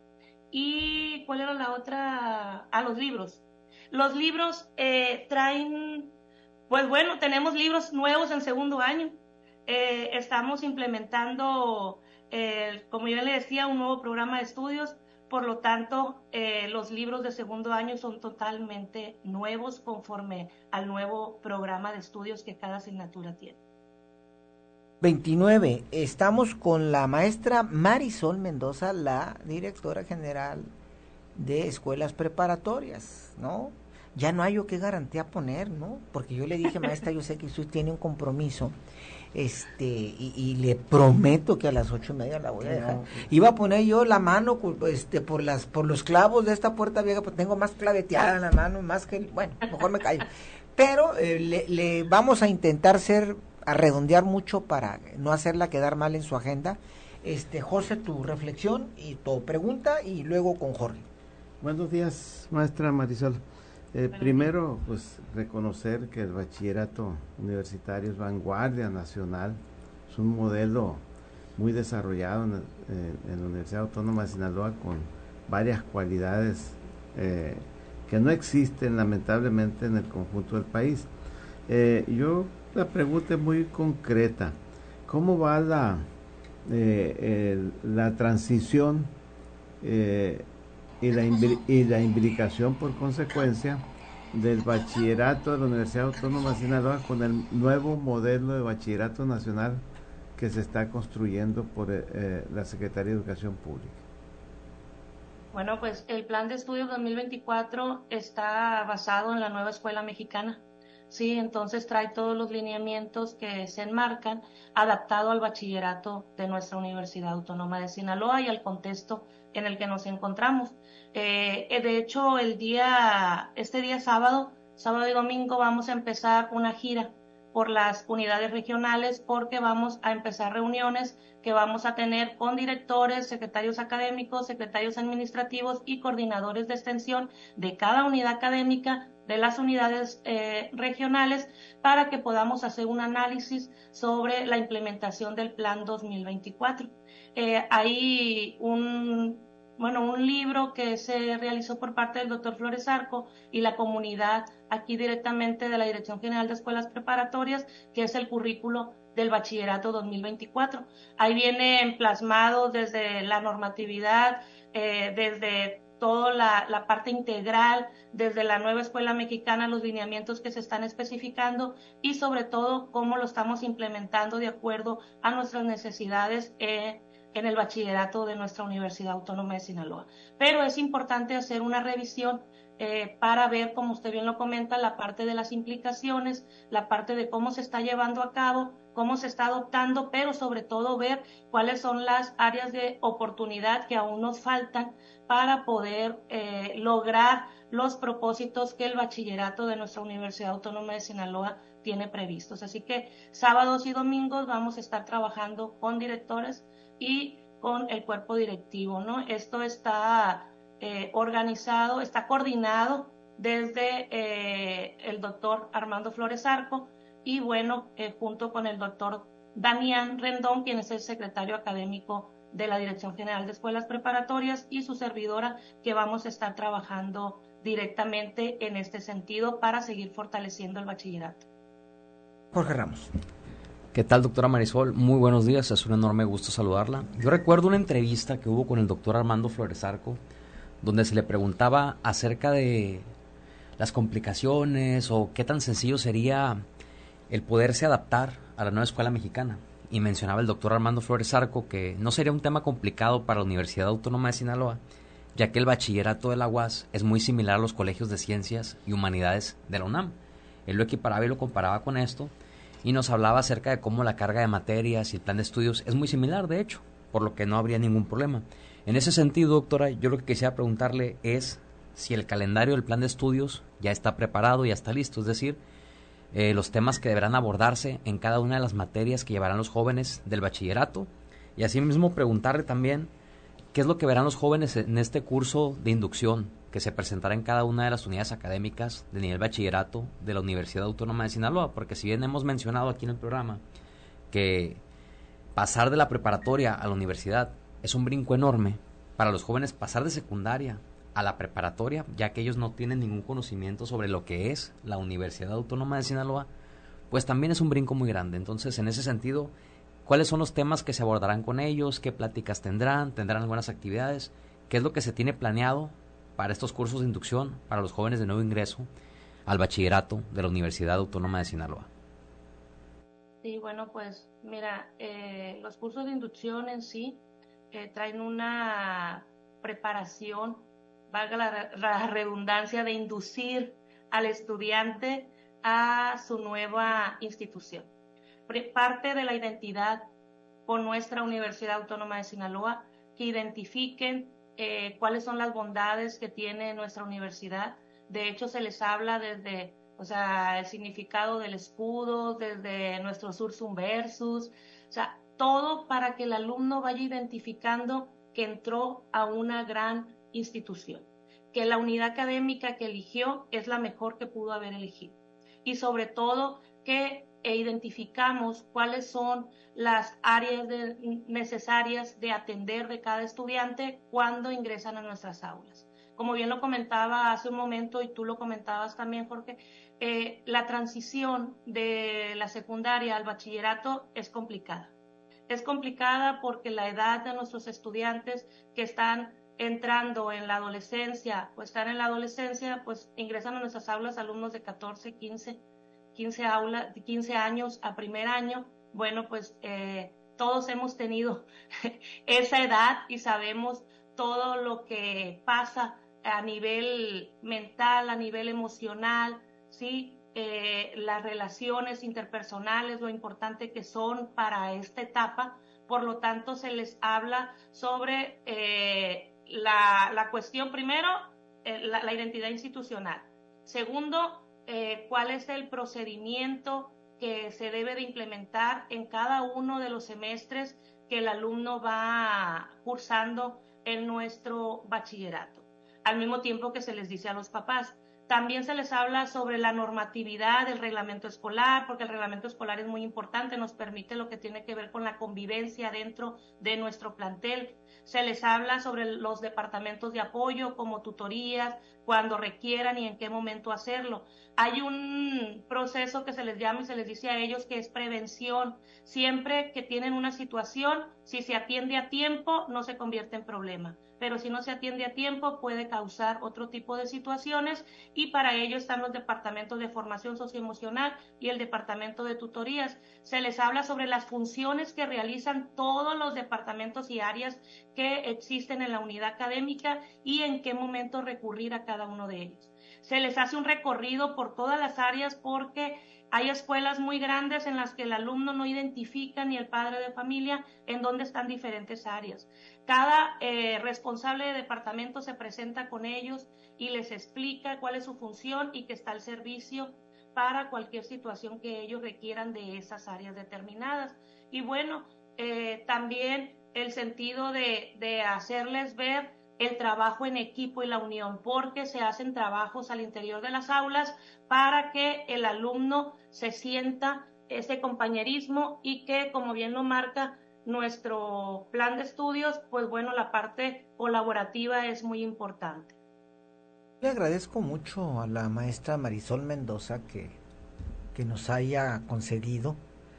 ¿Y cuál era la otra? Ah, los libros. Los libros eh, traen, pues bueno, tenemos libros nuevos en segundo año. Eh, estamos implementando, eh, como yo le decía, un nuevo programa de estudios. Por lo tanto, eh, los libros de segundo año son totalmente nuevos conforme al nuevo programa de estudios que cada asignatura tiene. veintinueve. Estamos con la maestra Marisol Mendoza, la directora general de escuelas preparatorias, ¿no? Ya no hay yo qué garantía poner, ¿no? Porque yo le dije, maestra, yo sé que usted tiene un compromiso, este, y, y le prometo que a las ocho y media la voy a dejar. No. Iba a poner yo la mano, este, por las, por los clavos de esta puerta vieja, pues tengo más claveteada en la mano, más que, bueno, mejor me callo. Pero eh, le, le vamos a intentar ser, a redondear mucho para no hacerla quedar mal en su agenda. Este, José, tu reflexión y tu pregunta, y luego con Jorge. Buenos días, maestra Marisol. Eh, primero, pues reconocer que el bachillerato universitario es vanguardia nacional, es un modelo muy desarrollado en, en, en la Universidad Autónoma de Sinaloa con varias cualidades eh, que no existen lamentablemente en el conjunto del país. Eh, yo la pregunta es muy concreta, ¿cómo va la, eh, el, la transición eh, y la, y la imbricación por consecuencia del bachillerato de la Universidad Autónoma de Sinaloa con el nuevo modelo de bachillerato nacional que se está construyendo por eh, la Secretaría de Educación Pública? Bueno, pues el plan de estudios dos mil veinticuatro está basado en la nueva escuela mexicana. Sí, entonces trae todos los lineamientos que se enmarcan adaptado al bachillerato de nuestra Universidad Autónoma de Sinaloa y al contexto en el que nos encontramos. Eh, de hecho, el día, este día sábado, sábado y domingo vamos a empezar una gira por las unidades regionales porque vamos a empezar reuniones que vamos a tener con directores, secretarios académicos, secretarios administrativos y coordinadores de extensión de cada unidad académica de las unidades eh, regionales para que podamos hacer un análisis sobre la implementación del plan dos mil veinticuatro. Eh, hay un, bueno, un libro que se realizó por parte del doctor Flores Arco y la comunidad aquí directamente de la Dirección General de Escuelas Preparatorias, que es el currículo del bachillerato dos mil veinticuatro. Ahí viene plasmado desde la normatividad, eh, desde toda la, la parte integral, desde la nueva escuela mexicana, los lineamientos que se están especificando y sobre todo cómo lo estamos implementando de acuerdo a nuestras necesidades eh, en el bachillerato de nuestra Universidad Autónoma de Sinaloa. Pero es importante hacer una revisión eh, para ver, como usted bien lo comenta, la parte de las implicaciones, la parte de cómo se está llevando a cabo, cómo se está adoptando, pero sobre todo ver cuáles son las áreas de oportunidad que aún nos faltan para poder eh, lograr los propósitos que el bachillerato de nuestra Universidad Autónoma de Sinaloa tiene previstos. Así que sábados y domingos vamos a estar trabajando con directores y con el cuerpo directivo, ¿no? Esto está eh, organizado, está coordinado desde eh, el doctor Armando Flores Arco y bueno, eh, junto con el doctor Damián Rendón, quien es el secretario académico de la Dirección General de Escuelas Preparatorias y su servidora, que vamos a estar trabajando directamente en este sentido para seguir fortaleciendo el bachillerato. Jorge Ramos. ¿Qué tal, doctora Marisol? Muy buenos días, es un enorme gusto saludarla. Yo recuerdo una entrevista que hubo con el doctor Armando Flores Arco, donde se le preguntaba acerca de las complicaciones o qué tan sencillo sería el poderse adaptar a la nueva escuela mexicana. Y mencionaba el doctor Armando Flores Arco que no sería un tema complicado para la Universidad Autónoma de Sinaloa, ya que el bachillerato de la U A S es muy similar a los colegios de ciencias y humanidades de la UNAM. Él lo equiparaba y lo comparaba con esto, y nos hablaba acerca de cómo la carga de materias y el plan de estudios es muy similar, de hecho, por lo que no habría ningún problema. En ese sentido, doctora, yo lo que quisiera preguntarle es si el calendario del plan de estudios ya está preparado, ya está listo, es decir, eh, los temas que deberán abordarse en cada una de las materias que llevarán los jóvenes del bachillerato, y asimismo preguntarle también qué es lo que verán los jóvenes en este curso de inducción que se presentará en cada una de las unidades académicas de nivel bachillerato de la Universidad Autónoma de Sinaloa, porque si bien hemos mencionado aquí en el programa que pasar de la preparatoria a la universidad es un brinco enorme, para los jóvenes pasar de secundaria a la preparatoria, ya que ellos no tienen ningún conocimiento sobre lo que es la Universidad Autónoma de Sinaloa, pues también es un brinco muy grande. Entonces, en ese sentido, ¿cuáles son los temas que se abordarán con ellos? ¿Qué pláticas tendrán? ¿Tendrán algunas actividades? ¿Qué es lo que se tiene planeado para estos cursos de inducción para los jóvenes de nuevo ingreso al bachillerato de la Universidad Autónoma de Sinaloa? Sí, bueno, pues mira, eh, los cursos de inducción en sí eh, traen una preparación, valga la, la redundancia, de inducir al estudiante a su nueva institución. Parte de la identidad con nuestra Universidad Autónoma de Sinaloa, que identifiquen eh, cuáles son las bondades que tiene nuestra universidad. De hecho, se les habla desde, o sea, el significado del escudo, desde nuestro sursum versus, o sea, todo para que el alumno vaya identificando que entró a una gran institución, que la unidad académica que eligió es la mejor que pudo haber elegido, y sobre todo que e identificamos cuáles son las áreas de, necesarias de atender de cada estudiante cuando ingresan a nuestras aulas. Como bien lo comentaba hace un momento y tú lo comentabas también, Jorge, eh, la transición de la secundaria al bachillerato es complicada. Es complicada porque la edad de nuestros estudiantes que están entrando en la adolescencia o están en la adolescencia, pues ingresan a nuestras aulas alumnos de catorce, quince, quince, aula, quince años a primer año. Bueno, pues eh, todos hemos tenido esa edad y sabemos todo lo que pasa a nivel mental, a nivel emocional, ¿sí? Eh, las relaciones interpersonales, lo importante que son para esta etapa. Por lo tanto, se les habla sobre eh, la, la cuestión, primero, eh, la, la identidad institucional. Segundo, eh, cuál es el procedimiento que se debe de implementar en cada uno de los semestres que el alumno va cursando en nuestro bachillerato. Al mismo tiempo que se les dice a los papás. También se les habla sobre la normatividad del reglamento escolar, porque el reglamento escolar es muy importante, nos permite lo que tiene que ver con la convivencia dentro de nuestro plantel. Se les habla sobre los departamentos de apoyo, como tutorías, cuando requieran y en qué momento hacerlo. Hay un proceso que se les llama y se les dice a ellos que es prevención. Siempre que tienen una situación, si se atiende a tiempo, no se convierte en problema. Pero si no se atiende a tiempo, puede causar otro tipo de situaciones, y para ello están los departamentos de formación socioemocional y el departamento de tutorías. Se les habla sobre las funciones que realizan todos los departamentos y áreas que existen en la unidad académica y en qué momento recurrir a cada uno de ellos. Se les hace un recorrido por todas las áreas porque hay escuelas muy grandes en las que el alumno no identifica ni el padre de familia en dónde están diferentes áreas. Cada eh, responsable de departamento se presenta con ellos y les explica cuál es su función y que está al servicio para cualquier situación que ellos requieran de esas áreas determinadas. Y bueno, eh, también el sentido de, de hacerles ver el trabajo en equipo y la unión, porque se hacen trabajos al interior de las aulas para que el alumno se sienta ese compañerismo y que, como bien lo marca nuestro plan de estudios, pues bueno, la parte colaborativa es muy importante. Le agradezco mucho a la maestra Marisol Mendoza que, que nos haya concedido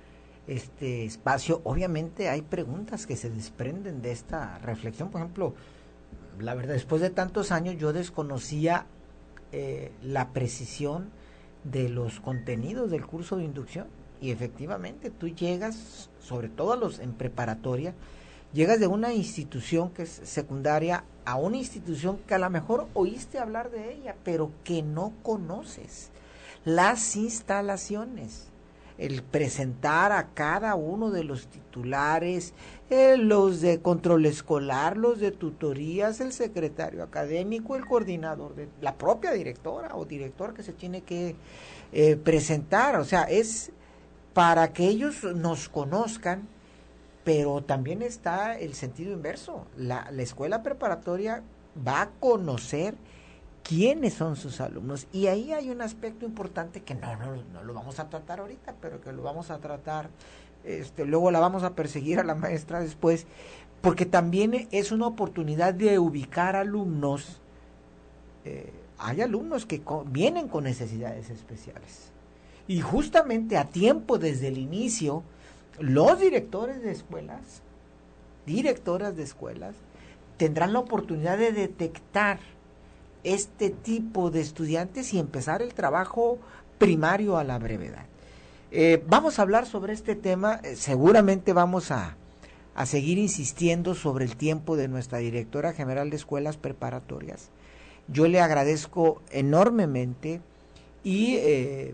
este espacio. Obviamente hay preguntas que se desprenden de esta reflexión. Por ejemplo, la verdad, después de tantos años yo desconocía eh, la precisión de los contenidos del curso de inducción, y efectivamente tú llegas, sobre todo a los en preparatoria, llegas de una institución que es secundaria a una institución que a lo mejor oíste hablar de ella, pero que no conoces las instalaciones, el presentar a cada uno de los titulares, eh, los de control escolar, los de tutorías, el secretario académico, el coordinador, de la propia directora o director que se tiene que eh, presentar. O sea, es para que ellos nos conozcan, pero también está el sentido inverso. La, la escuela preparatoria va a conocer quiénes son sus alumnos, y ahí hay un aspecto importante que no, no, no lo vamos a tratar ahorita, pero que lo vamos a tratar, este, luego la vamos a perseguir a la maestra después, porque también es una oportunidad de ubicar alumnos. Eh, hay alumnos que con, vienen con necesidades especiales, y justamente a tiempo desde el inicio, los directores de escuelas, directoras de escuelas, tendrán la oportunidad de detectar este tipo de estudiantes y empezar el trabajo primario a la brevedad. Eh, vamos a hablar sobre este tema, eh, seguramente vamos a, a seguir insistiendo sobre el tiempo de nuestra directora general de escuelas preparatorias. Yo le agradezco enormemente y eh,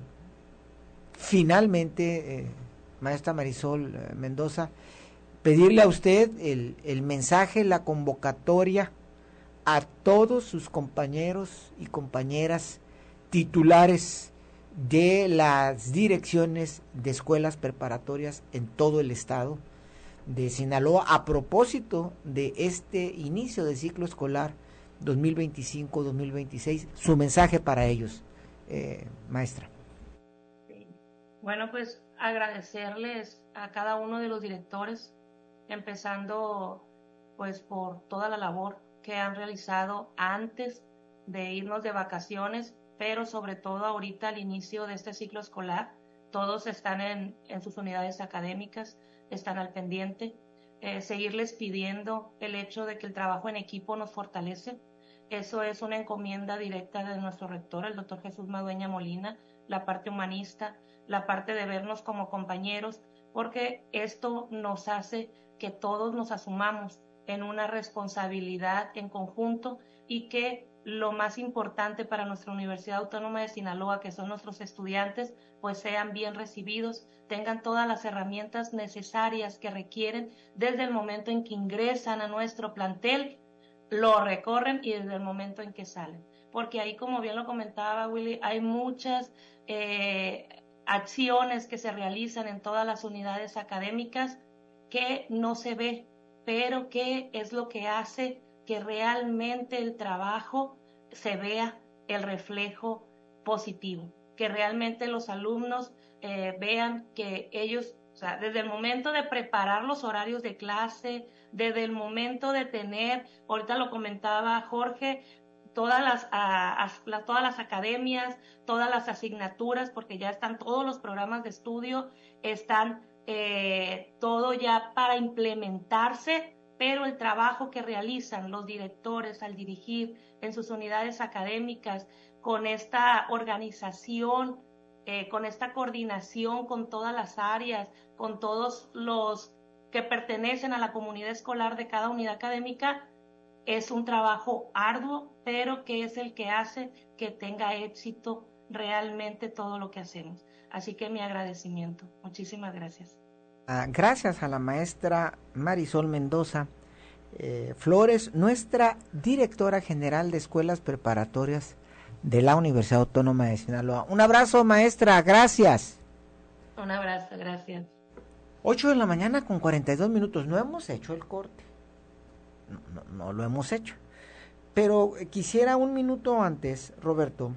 finalmente, eh, maestra Marisol eh, Mendoza, pedirle a usted el, el mensaje, la convocatoria a todos sus compañeros y compañeras titulares de las direcciones de escuelas preparatorias en todo el estado de Sinaloa, a propósito de este inicio de ciclo escolar dos mil veinticinco dos mil veintiséis, su mensaje para ellos, eh, maestra. Bueno, pues agradecerles a cada uno de los directores, empezando pues por toda la labor que han realizado antes de irnos de vacaciones, pero sobre todo ahorita al inicio de este ciclo escolar. Todos están en, en sus unidades académicas, están al pendiente. Eh, seguirles pidiendo el hecho de que el trabajo en equipo nos fortalece. Eso es una encomienda directa de nuestro rector, el doctor Jesús Madueña Molina, la parte humanista, la parte de vernos como compañeros, porque esto nos hace que todos nos asumamos en una responsabilidad en conjunto, y que lo más importante para nuestra Universidad Autónoma de Sinaloa, que son nuestros estudiantes, pues sean bien recibidos, tengan todas las herramientas necesarias que requieren desde el momento en que ingresan a nuestro plantel, lo recorren, y desde el momento en que salen. Porque ahí, como bien lo comentaba Willy, hay muchas eh, acciones que se realizan en todas las unidades académicas que no se ve, pero que es lo que hace que realmente el trabajo se vea el reflejo positivo, que realmente los alumnos eh, vean que ellos, o sea, desde el momento de preparar los horarios de clase, desde el momento de tener, ahorita lo comentaba Jorge, todas las, a, a, la, todas las academias, todas las asignaturas, porque ya están todos los programas de estudio, están Eh, todo ya para implementarse, pero el trabajo que realizan los directores al dirigir en sus unidades académicas, con esta organización, eh, con esta coordinación con todas las áreas, con todos los que pertenecen a la comunidad escolar de cada unidad académica, es un trabajo arduo, pero que es el que hace que tenga éxito realmente todo lo que hacemos. Así que mi agradecimiento. Muchísimas gracias. Ah, gracias a la maestra Marisol Mendoza eh, Flores, nuestra directora general de escuelas preparatorias de la Universidad Autónoma de Sinaloa. Un abrazo, maestra, gracias. Un abrazo, gracias. ocho de la mañana con cuarenta y dos minutos. No hemos hecho el corte. No, no, no lo hemos hecho. Pero quisiera un minuto antes, Roberto,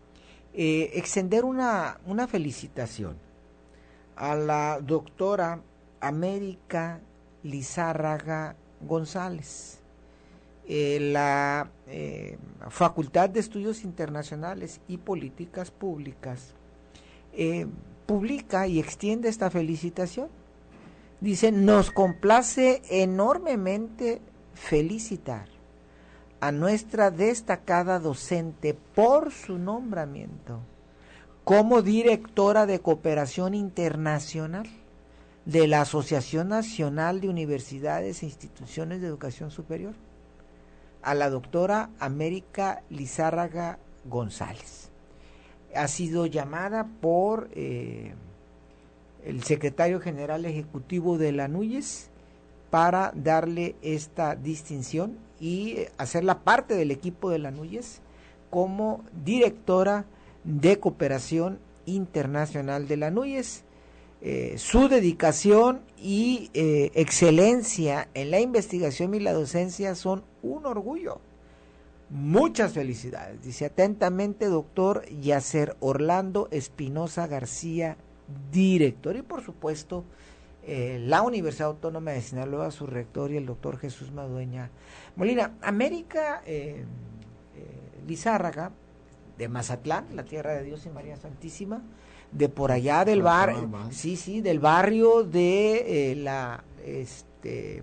eh, extender una, una felicitación a la doctora América Lizárraga González. Eh, la eh, Facultad de Estudios Internacionales y Políticas Públicas eh, publica y extiende esta felicitación. Dice: nos complace enormemente felicitar a nuestra destacada docente por su nombramiento como directora de Cooperación Internacional de la Asociación Nacional de Universidades e Instituciones de Educación Superior, a la doctora América Lizárraga González. Ha sido llamada por eh, el secretario general ejecutivo de la NUYES, para darle esta distinción y hacerla parte del equipo de la NUYES como directora de cooperación internacional de la NUYES. Eh, su dedicación y eh, excelencia en la investigación y la docencia son un orgullo. Muchas felicidades. Dice atentamente, doctor Yacer Orlando Espinosa García, director, y por supuesto eh, la Universidad Autónoma de Sinaloa, su rector, y el doctor Jesús Madueña Molina. América eh, eh, Lizárraga, de Mazatlán, la tierra de Dios y María Santísima, de por allá del barrio, sí, sí, del barrio de eh, la, este,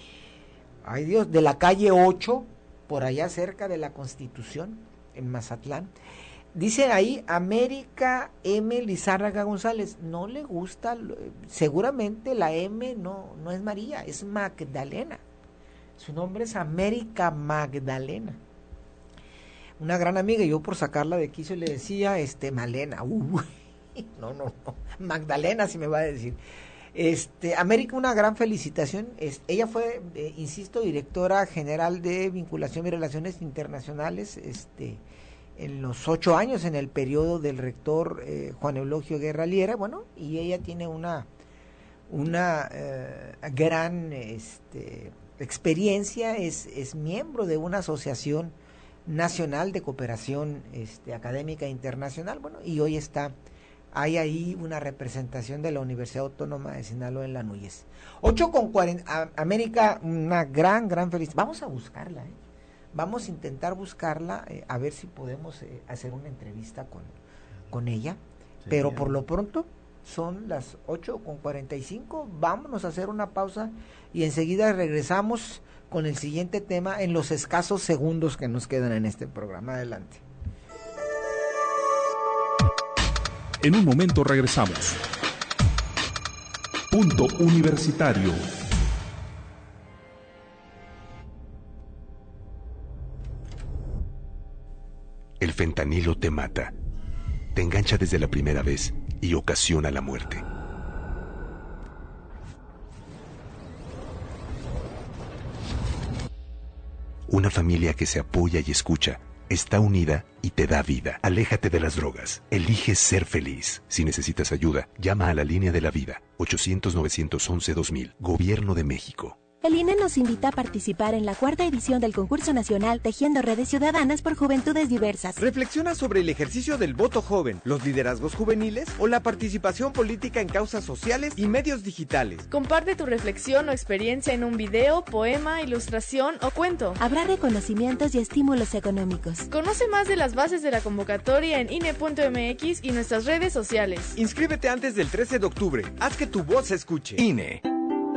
ay Dios, de la calle ocho, por allá cerca de la Constitución, en Mazatlán. Dice ahí América M. Lizárraga González, no le gusta, seguramente la M no, no es María, es Magdalena. Su nombre es América Magdalena. Una gran amiga, yo por sacarla de quicio le decía, este, Malena, uh, no, no, no, Magdalena si me va a decir. Este, América, una gran felicitación. Es, ella fue, eh, insisto, directora general de Vinculación y Relaciones Internacionales, este, en los ocho años, en el periodo del rector eh, Juan Eulogio Guerra Liera, bueno, y ella tiene una, una eh, gran este, experiencia, es, es miembro de una asociación nacional de cooperación este, académica internacional, bueno, y hoy está, hay ahí una representación de la Universidad Autónoma de Sinaloa en la NUYES. ocho con cuarenta, América, una gran, gran felicidad. Vamos a buscarla, ¿eh? Vamos a intentar buscarla, eh, a ver si podemos eh, hacer una entrevista con, con ella, sí, pero por lo pronto son las ocho con cuarenta y cinco, vámonos a hacer una pausa y enseguida regresamos con el siguiente tema en los escasos segundos que nos quedan en este programa. Adelante. En un momento regresamos. Punto Universitario. El fentanilo te mata, te engancha desde la primera vez y ocasiona la muerte. Una familia que se apoya y escucha, está unida y te da vida. Aléjate de las drogas. Elige ser feliz. Si necesitas ayuda, llama a la línea de la vida. ochocientos, novecientos once, dos mil. Gobierno de México. El I N E nos invita a participar en la cuarta edición del concurso nacional Tejiendo Redes Ciudadanas por Juventudes Diversas. Reflexiona sobre el ejercicio del voto joven, los liderazgos juveniles o la participación política en causas sociales y medios digitales. Comparte tu reflexión o experiencia en un video, poema, ilustración o cuento. Habrá reconocimientos y estímulos económicos. Conoce más de las bases de la convocatoria en I N E punto M X y nuestras redes sociales. Inscríbete antes del trece de octubre. Haz que tu voz se escuche. I N E.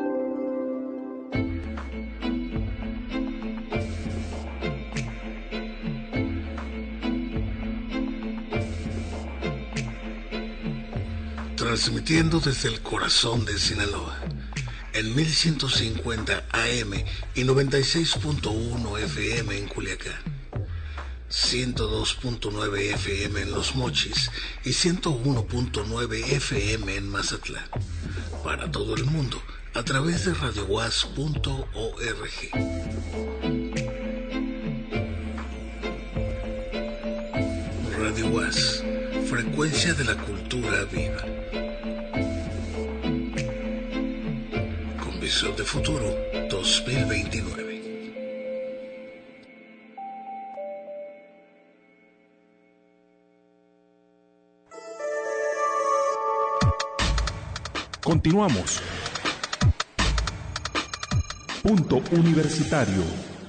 Transmitiendo desde el corazón de Sinaloa, en mil ciento cincuenta A M y noventa y seis punto uno F M en Culiacán, ciento dos punto nueve F M en Los Mochis y ciento uno punto nueve F M en Mazatlán, para todo el mundo, a través de radio guas punto org. Radio Guas, frecuencia de la cultura viva. Con visión de futuro dos mil veintinueve. Continuamos. Punto Universitario.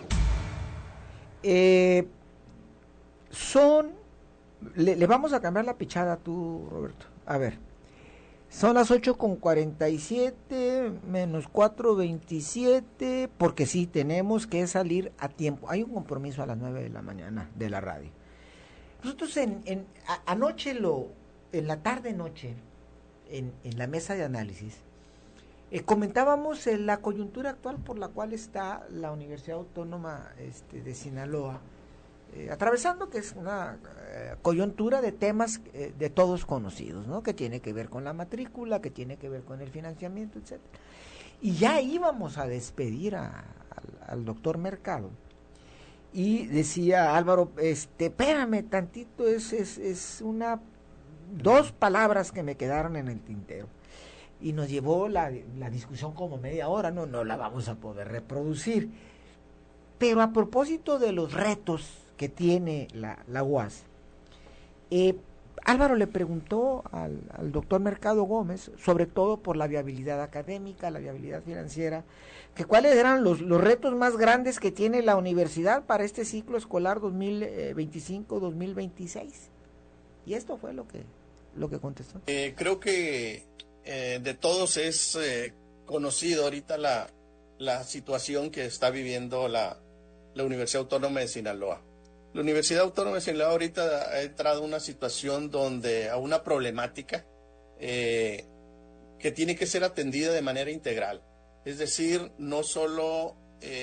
Eh, son, le, le vamos a cambiar la pichada a tú, Roberto. A ver, son las ocho con cuarenta y siete, menos cuatro veintisiete, porque sí, tenemos que salir a tiempo. Hay un compromiso a las nueve de la mañana de la radio. Nosotros en, en a, anoche, lo en la tarde-noche, en, en la mesa de análisis, eh, comentábamos en la coyuntura actual por la cual está la Universidad Autónoma este, de Sinaloa, eh, atravesando, que es una eh, coyuntura de temas eh, de todos conocidos, ¿no? Que tiene que ver con la matrícula, que tiene que ver con el financiamiento, etcétera. Y ya íbamos a despedir a, al, al doctor Mercado. Y decía Álvaro, este, espérame tantito, es, es, es una, dos palabras que me quedaron en el tintero. Y nos llevó la, la discusión como media hora, no, no la vamos a poder reproducir. Pero a propósito de los retos que tiene la, la U A S, eh, Álvaro le preguntó al, al doctor Mercado Gómez, sobre todo por la viabilidad académica, la viabilidad financiera, que cuáles eran los, los retos más grandes que tiene la universidad para este ciclo escolar dos mil veinticinco dos mil veintiséis. Y esto fue lo que, lo que contestó. Eh, creo que eh, de todos es eh, conocido ahorita la, la situación que está viviendo la, la Universidad Autónoma de Sinaloa. La Universidad Autónoma de Sinaloa ahorita ha entrado a una situación donde, a una problemática eh, que tiene que ser atendida de manera integral. Es decir, no solo,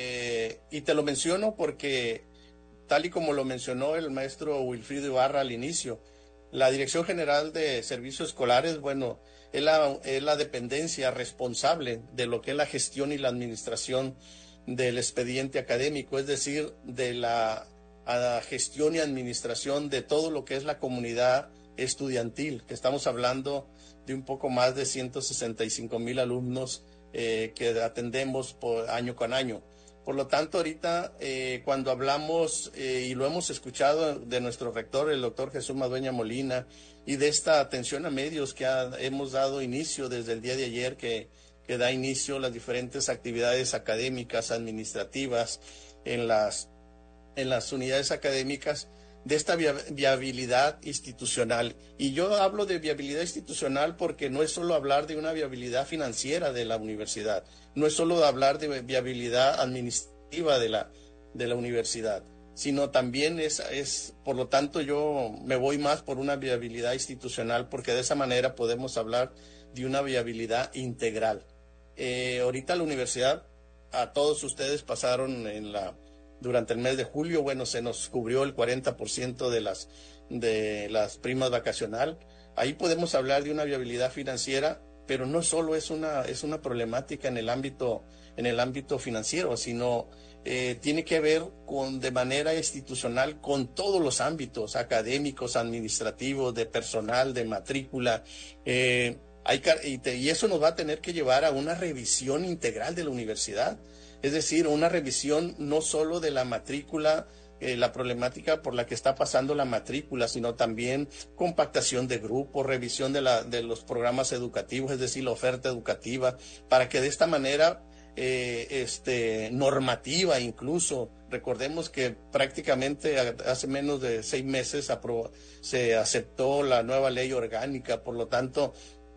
eh, y te lo menciono porque, tal y como lo mencionó el maestro Wilfrido Ibarra al inicio, la Dirección General de Servicios Escolares, bueno, es la, es la dependencia responsable de lo que es la gestión y la administración del expediente académico, es decir, de la a gestión y administración de todo lo que es la comunidad estudiantil, que estamos hablando de un poco más de ciento sesenta y cinco mil alumnos eh, que atendemos por año con año. Por lo tanto, ahorita eh, cuando hablamos, eh, y lo hemos escuchado de nuestro rector, el doctor Jesús Madueña Molina, y de esta atención a medios que ha, hemos dado inicio desde el día de ayer, que, que da inicio a las diferentes actividades académicas, administrativas, en las en las unidades académicas, de esta viabilidad institucional. Y yo hablo de viabilidad institucional porque no es solo hablar de una viabilidad financiera de la universidad, no es solo hablar de viabilidad administrativa de la, de la universidad, sino también es, es, por lo tanto, yo me voy más por una viabilidad institucional, porque de esa manera podemos hablar de una viabilidad integral. Eh, ahorita la universidad, a todos ustedes pasaron en la durante el mes de julio, bueno, se nos cubrió el cuarenta por ciento de las, de las primas vacacional. Ahí podemos hablar de una viabilidad financiera, pero no solo es una, es una problemática en el ámbito, en el ámbito financiero, sino eh, tiene que ver con, de manera institucional, con todos los ámbitos académicos, administrativos, de personal, de matrícula. Eh, hay, y, te, y eso nos va a tener que llevar a una revisión integral de la universidad. Es decir, una revisión no solo de la matrícula, eh, la problemática por la que está pasando la matrícula, sino también compactación de grupos, revisión de, la, de los programas educativos, es decir, la oferta educativa, para que de esta manera eh, este, normativa incluso, recordemos que prácticamente hace menos de seis meses aprobó, se aceptó la nueva ley orgánica, por lo tanto,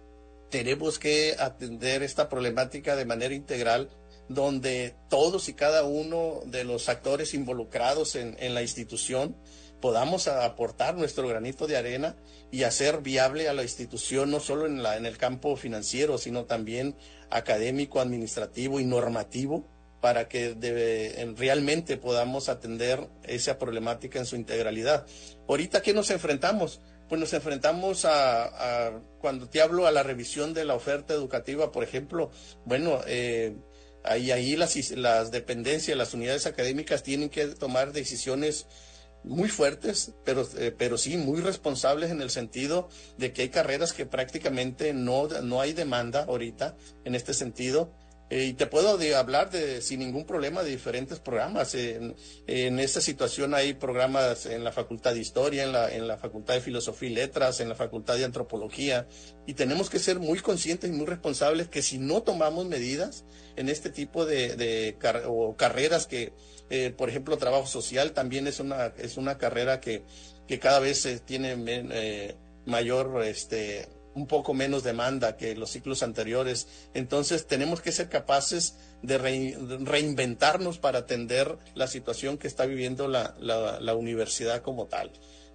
tenemos que atender esta problemática de manera integral, donde todos y cada uno de los actores involucrados en, en la institución podamos aportar nuestro granito de arena y hacer viable a la institución, no solo en, la, en el campo financiero, sino también académico, administrativo y normativo, para que de, realmente podamos atender esa problemática en su integralidad. Ahorita, ¿qué nos enfrentamos? Pues nos enfrentamos a, a cuando te hablo a la revisión de la oferta educativa, por ejemplo, bueno, eh, Ahí, ahí las, las dependencias, las unidades académicas tienen que tomar decisiones muy fuertes, pero, eh, pero sí muy responsables, en el sentido de que hay carreras que prácticamente no, no hay demanda ahorita en este sentido. Eh, y te puedo de, hablar de, sin ningún problema, de diferentes programas. En, en esta situación hay programas en la Facultad de Historia, en la, en la Facultad de Filosofía y Letras, en la Facultad de Antropología, y tenemos que ser muy conscientes y muy responsables que si no tomamos medidas en este tipo de, de car o carreras que, eh, por ejemplo, trabajo social también es una, es una carrera que, que cada vez eh, tiene eh, mayor... este un poco menos demanda que los ciclos anteriores. Entonces tenemos que ser capaces de, re, de reinventarnos para atender la situación que está viviendo la, la, la universidad como tal.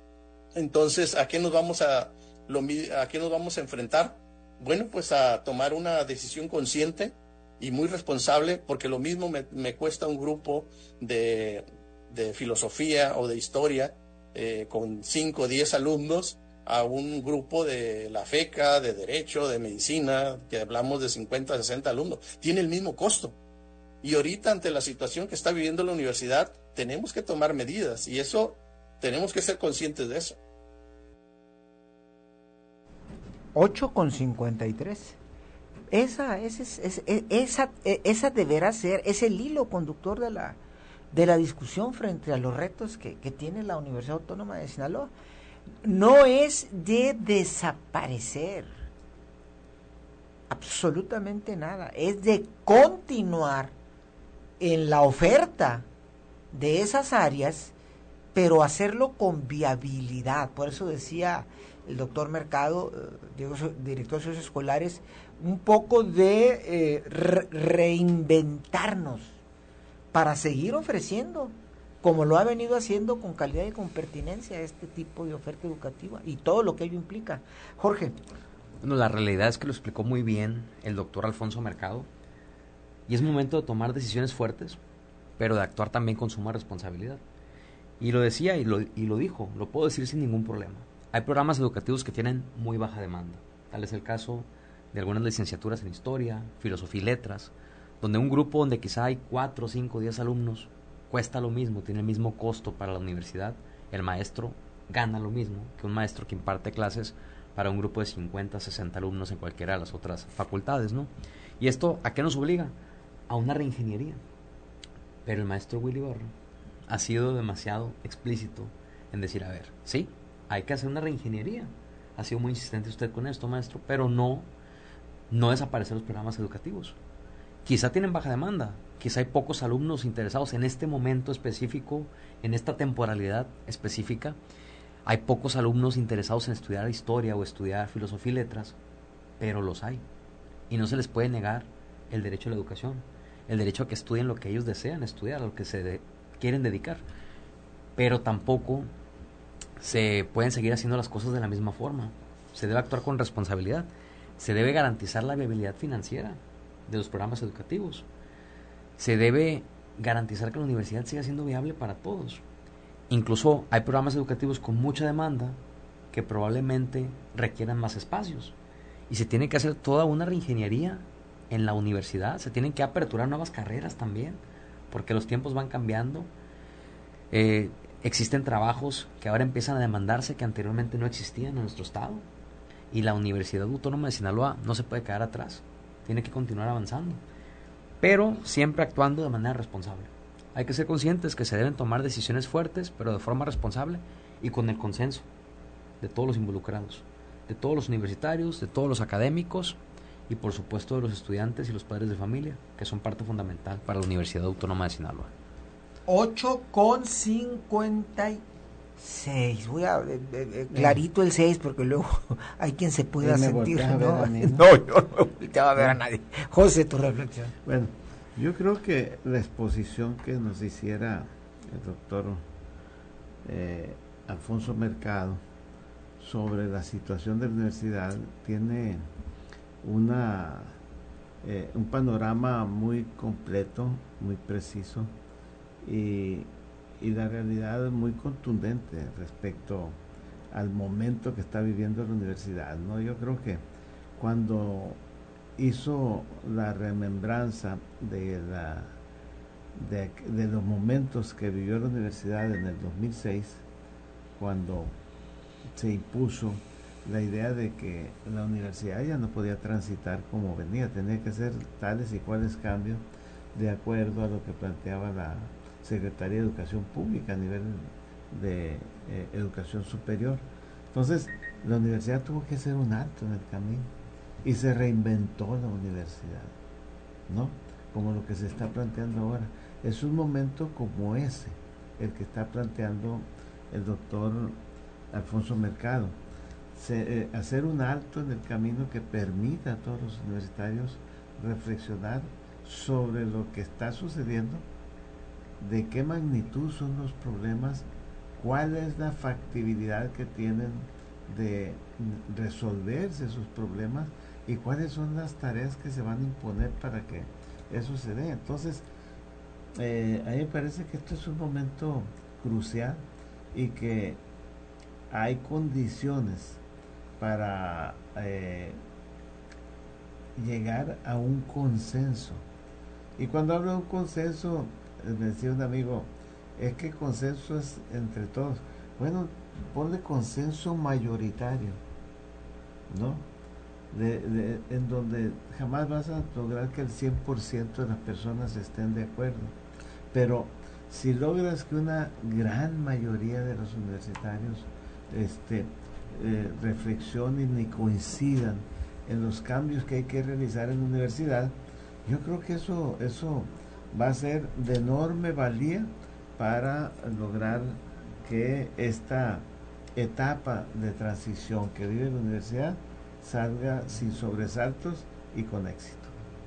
Entonces, ¿a qué nos vamos a, lo, a qué nos vamos a enfrentar? Bueno, pues a tomar una decisión consciente y muy responsable, porque lo mismo me, me cuesta un grupo de, de filosofía o de historia eh, con cinco o diez alumnos a un grupo de la FECA, de Derecho, de Medicina, que hablamos de cincuenta, sesenta alumnos. Tiene el mismo costo. Y ahorita, ante la situación que está viviendo la universidad, tenemos que tomar medidas, y eso tenemos que ser conscientes de eso. ocho con cincuenta y tres. Esa, esa, esa, esa, esa deberá ser, es el hilo conductor de la, de la discusión frente a los retos que, que tiene la Universidad Autónoma de Sinaloa. No es de desaparecer absolutamente nada, es de continuar en la oferta de esas áreas, pero hacerlo con viabilidad. Por eso decía el doctor Mercado, eh, director de Ciencias Escolares, un poco de eh, re reinventarnos para seguir ofreciendo, como lo ha venido haciendo con calidad y con pertinencia, este tipo de oferta educativa y todo lo que ello implica. Jorge. Bueno, la realidad es que lo explicó muy bien el doctor Alfonso Mercado, y es momento de tomar decisiones fuertes, pero de actuar también con suma responsabilidad. Y lo decía y lo, y lo dijo, lo puedo decir sin ningún problema. Hay programas educativos que tienen muy baja demanda. Tal es el caso de algunas licenciaturas en Historia, Filosofía y Letras, donde un grupo donde quizá hay cuatro, cinco, diez alumnos, cuesta lo mismo, tiene el mismo costo para la universidad. El maestro gana lo mismo que un maestro que imparte clases para un grupo de cincuenta, sesenta alumnos en cualquiera de las otras facultades, ¿no? ¿Y esto a qué nos obliga? A una reingeniería. Pero el maestro Willy Barro ha sido demasiado explícito en decir, a ver, sí, hay que hacer una reingeniería. Ha sido muy insistente usted con esto, maestro, pero no, no desaparecer los programas educativos. Quizá tienen baja demanda, quizá hay pocos alumnos interesados en este momento específico, en esta temporalidad específica. Hay pocos alumnos interesados en estudiar historia o estudiar filosofía y letras, pero los hay. Y no se les puede negar el derecho a la educación, el derecho a que estudien lo que ellos desean estudiar, a lo que se de, quieren dedicar. Pero tampoco se pueden seguir haciendo las cosas de la misma forma. Se debe actuar con responsabilidad. Se debe garantizar la viabilidad financiera de los programas educativos. Se debe garantizar que la universidad siga siendo viable para todos. Incluso hay programas educativos con mucha demanda que probablemente requieran más espacios. Y se tiene que hacer toda una reingeniería en la universidad. Se tienen que aperturar nuevas carreras también, porque los tiempos van cambiando. Eh, existen trabajos que ahora empiezan a demandarse que anteriormente no existían en nuestro estado. Y la Universidad Autónoma de Sinaloa no se puede quedar atrás. Tiene que continuar avanzando, pero siempre actuando de manera responsable. Hay que ser conscientes que se deben tomar decisiones fuertes, pero de forma responsable y con el consenso de todos los involucrados, de todos los universitarios, de todos los académicos y por supuesto de los estudiantes y los padres de familia, que son parte fundamental para la Universidad Autónoma de Sinaloa. ocho con cincuenta y seis. Voy a eh, eh, clarito el seis, porque luego hay quien se pueda sentir. ¿No? A mí, ¿no? no, yo no volteaba a ver a nadie. José, tu reflexión. Bueno, yo creo que la exposición que nos hiciera el doctor eh, Alfonso Mercado sobre la situación de la universidad tiene una eh, un panorama muy completo, muy preciso, y y la realidad es muy contundente respecto al momento que está viviendo la universidad, ¿no? Yo creo que cuando hizo la remembranza de la de, de los momentos que vivió la universidad en el dos mil seis, cuando se impuso la idea de que la universidad ya no podía transitar como venía, tenía que hacer tales y cuales cambios de acuerdo a lo que planteaba la Secretaría de Educación Pública a nivel de eh, educación superior. Entonces, la universidad tuvo que hacer un alto en el camino y se reinventó la universidad, ¿no? Como lo que se está planteando ahora. Es un momento como ese, el que está planteando el doctor Alfonso Mercado. Se, eh, hacer un alto en el camino que permita a todos los universitarios reflexionar sobre lo que está sucediendo, de qué magnitud son los problemas, cuál es la factibilidad que tienen de resolverse esos problemas y cuáles son las tareas que se van a imponer para que eso se dé. Entonces, eh, a mí me parece que esto es un momento crucial y que hay condiciones para eh, llegar a un consenso. Y cuando hablo de un consenso, me decía un amigo, es que consenso es entre todos. Bueno, ponle consenso mayoritario, ¿no? De, de, en donde jamás vas a lograr que el cien por ciento de las personas estén de acuerdo. Pero si logras que una gran mayoría de los universitarios este, eh, reflexionen y coincidan en los cambios que hay que realizar en la universidad, yo creo que eso, eso va a ser de enorme valía para lograr que esta etapa de transición que vive la universidad salga sin sobresaltos y con éxito.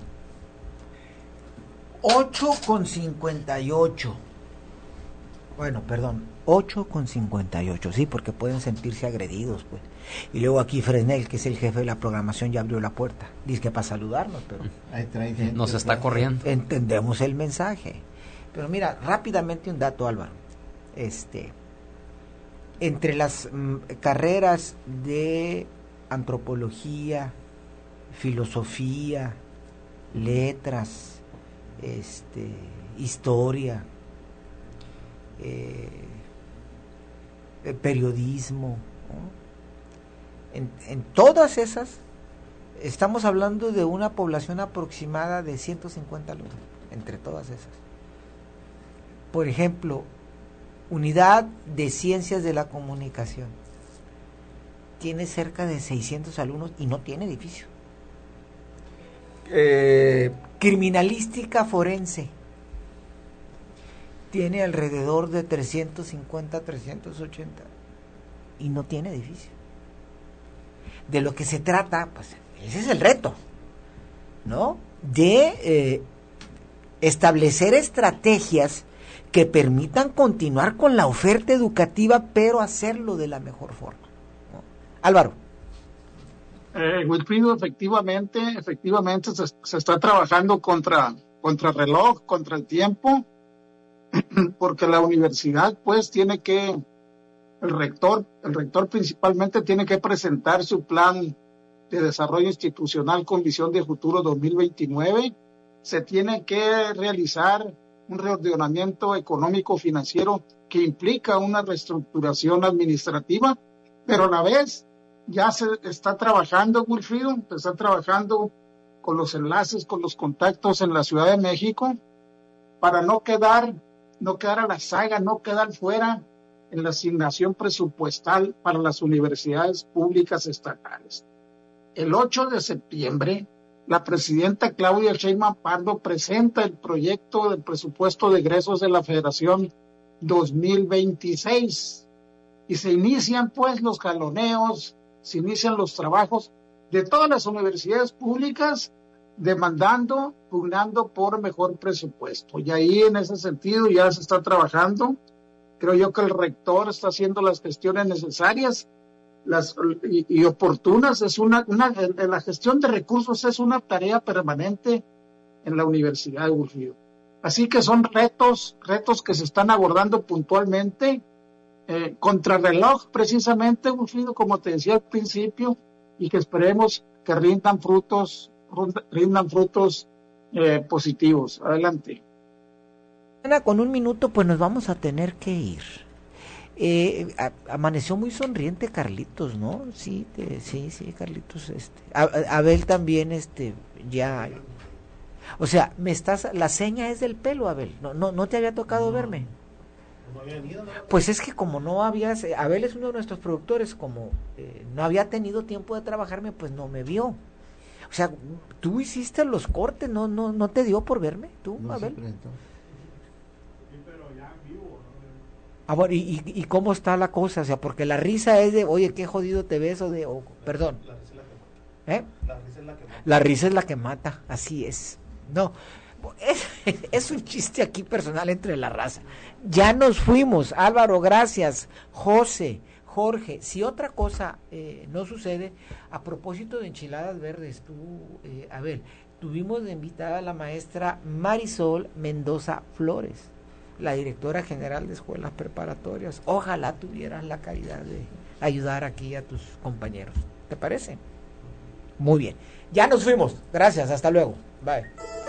ocho con cincuenta y ocho. Bueno, perdón, ocho con cincuenta y ocho, sí, porque pueden sentirse agredidos, pues. Y luego aquí Fresnel, que es el jefe de la programación, ya abrió la puerta. Dice que para saludarnos, pero... Ahí trae gente, nos está pues, corriendo. Entendemos el mensaje. Pero mira, rápidamente un dato, Álvaro. Este, entre las mm, carreras de antropología, filosofía, letras, este, historia, eh, periodismo, ¿no? En, en todas esas estamos hablando de una población aproximada de ciento cincuenta alumnos, entre todas esas. Por ejemplo, unidad de ciencias de la comunicación tiene cerca de seiscientos alumnos y no tiene edificio. Eh, criminalística forense tiene alrededor de trescientos cincuenta, trescientos ochenta y no tiene edificio. De lo que se trata, pues ese es el reto, ¿no? De eh, establecer estrategias que permitan continuar con la oferta educativa, pero hacerlo de la mejor forma, ¿no? Álvaro. Eh, Wilfrido, efectivamente, efectivamente se, se está trabajando contra, contra el reloj, contra el tiempo, porque la universidad, pues, tiene que, el rector, el rector principalmente tiene que presentar su plan de desarrollo institucional con visión de futuro dos mil veintinueve, se tiene que realizar un reordenamiento económico financiero que implica una reestructuración administrativa, pero a la vez ya se está trabajando, Wilfrido, se está trabajando con los enlaces, con los contactos en la Ciudad de México, para no quedar, no quedar a la saga, no quedar fuera en la asignación presupuestal para las universidades públicas estatales. El ocho de septiembre, la presidenta Claudia Sheinbaum Pardo presenta el proyecto del presupuesto de egresos de la Federación dos mil veintiséis y se inician pues los jaloneos, se inician los trabajos de todas las universidades públicas demandando, pugnando por mejor presupuesto. Y ahí en ese sentido ya se está trabajando. Creo yo que el rector está haciendo las gestiones necesarias las y, y oportunas. Es una, una la gestión de recursos es una tarea permanente en la Universidad de Wilfrido. Así que son retos, retos que se están abordando puntualmente, eh, contrarreloj precisamente, Wilfrido, como te decía al principio, y que esperemos que rindan frutos, rindan frutos eh, positivos. Adelante. Con un minuto, pues nos vamos a tener que ir. Eh, a, amaneció muy sonriente Carlitos, ¿no? Sí, te, sí, sí, Carlitos. Este, a, a, Abel también, este, ya. O sea, me estás, la seña es del pelo, Abel. No, no, no te había tocado no, verme. No había venido, ¿no? Pues es que como no habías, Abel es uno de nuestros productores, como eh, no había tenido tiempo de trabajarme, pues no me vio. O sea, tú hiciste los cortes, no, no, no te dio por verme, tú, no, Abel. Ah, bueno, ¿y, y, ¿y cómo está la cosa? O sea, porque la risa es de, oye, qué jodido te ves, o de, oh, perdón. La risa es la que mata. ¿Eh? La risa es la que mata. La risa es la que mata, así es. No, es, es un chiste aquí personal entre la raza. Ya nos fuimos, Álvaro, gracias. José, Jorge, si otra cosa eh, no sucede, a propósito de enchiladas verdes, tú, eh, a ver, tuvimos de invitada a la maestra Marisol Mendoza Flores, la directora general de escuelas preparatorias. Ojalá tuvieras la caridad de ayudar aquí a tus compañeros. ¿Te parece? Muy bien. Ya nos fuimos. Gracias. Hasta luego. Bye.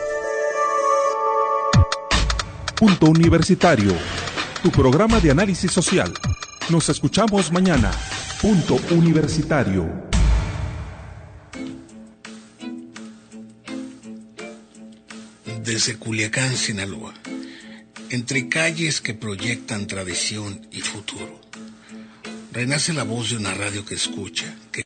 Punto Universitario, tu programa de análisis social. Nos escuchamos mañana. Punto Universitario. Desde Culiacán, Sinaloa, entre calles que proyectan tradición y futuro, renace la voz de una radio que escucha, que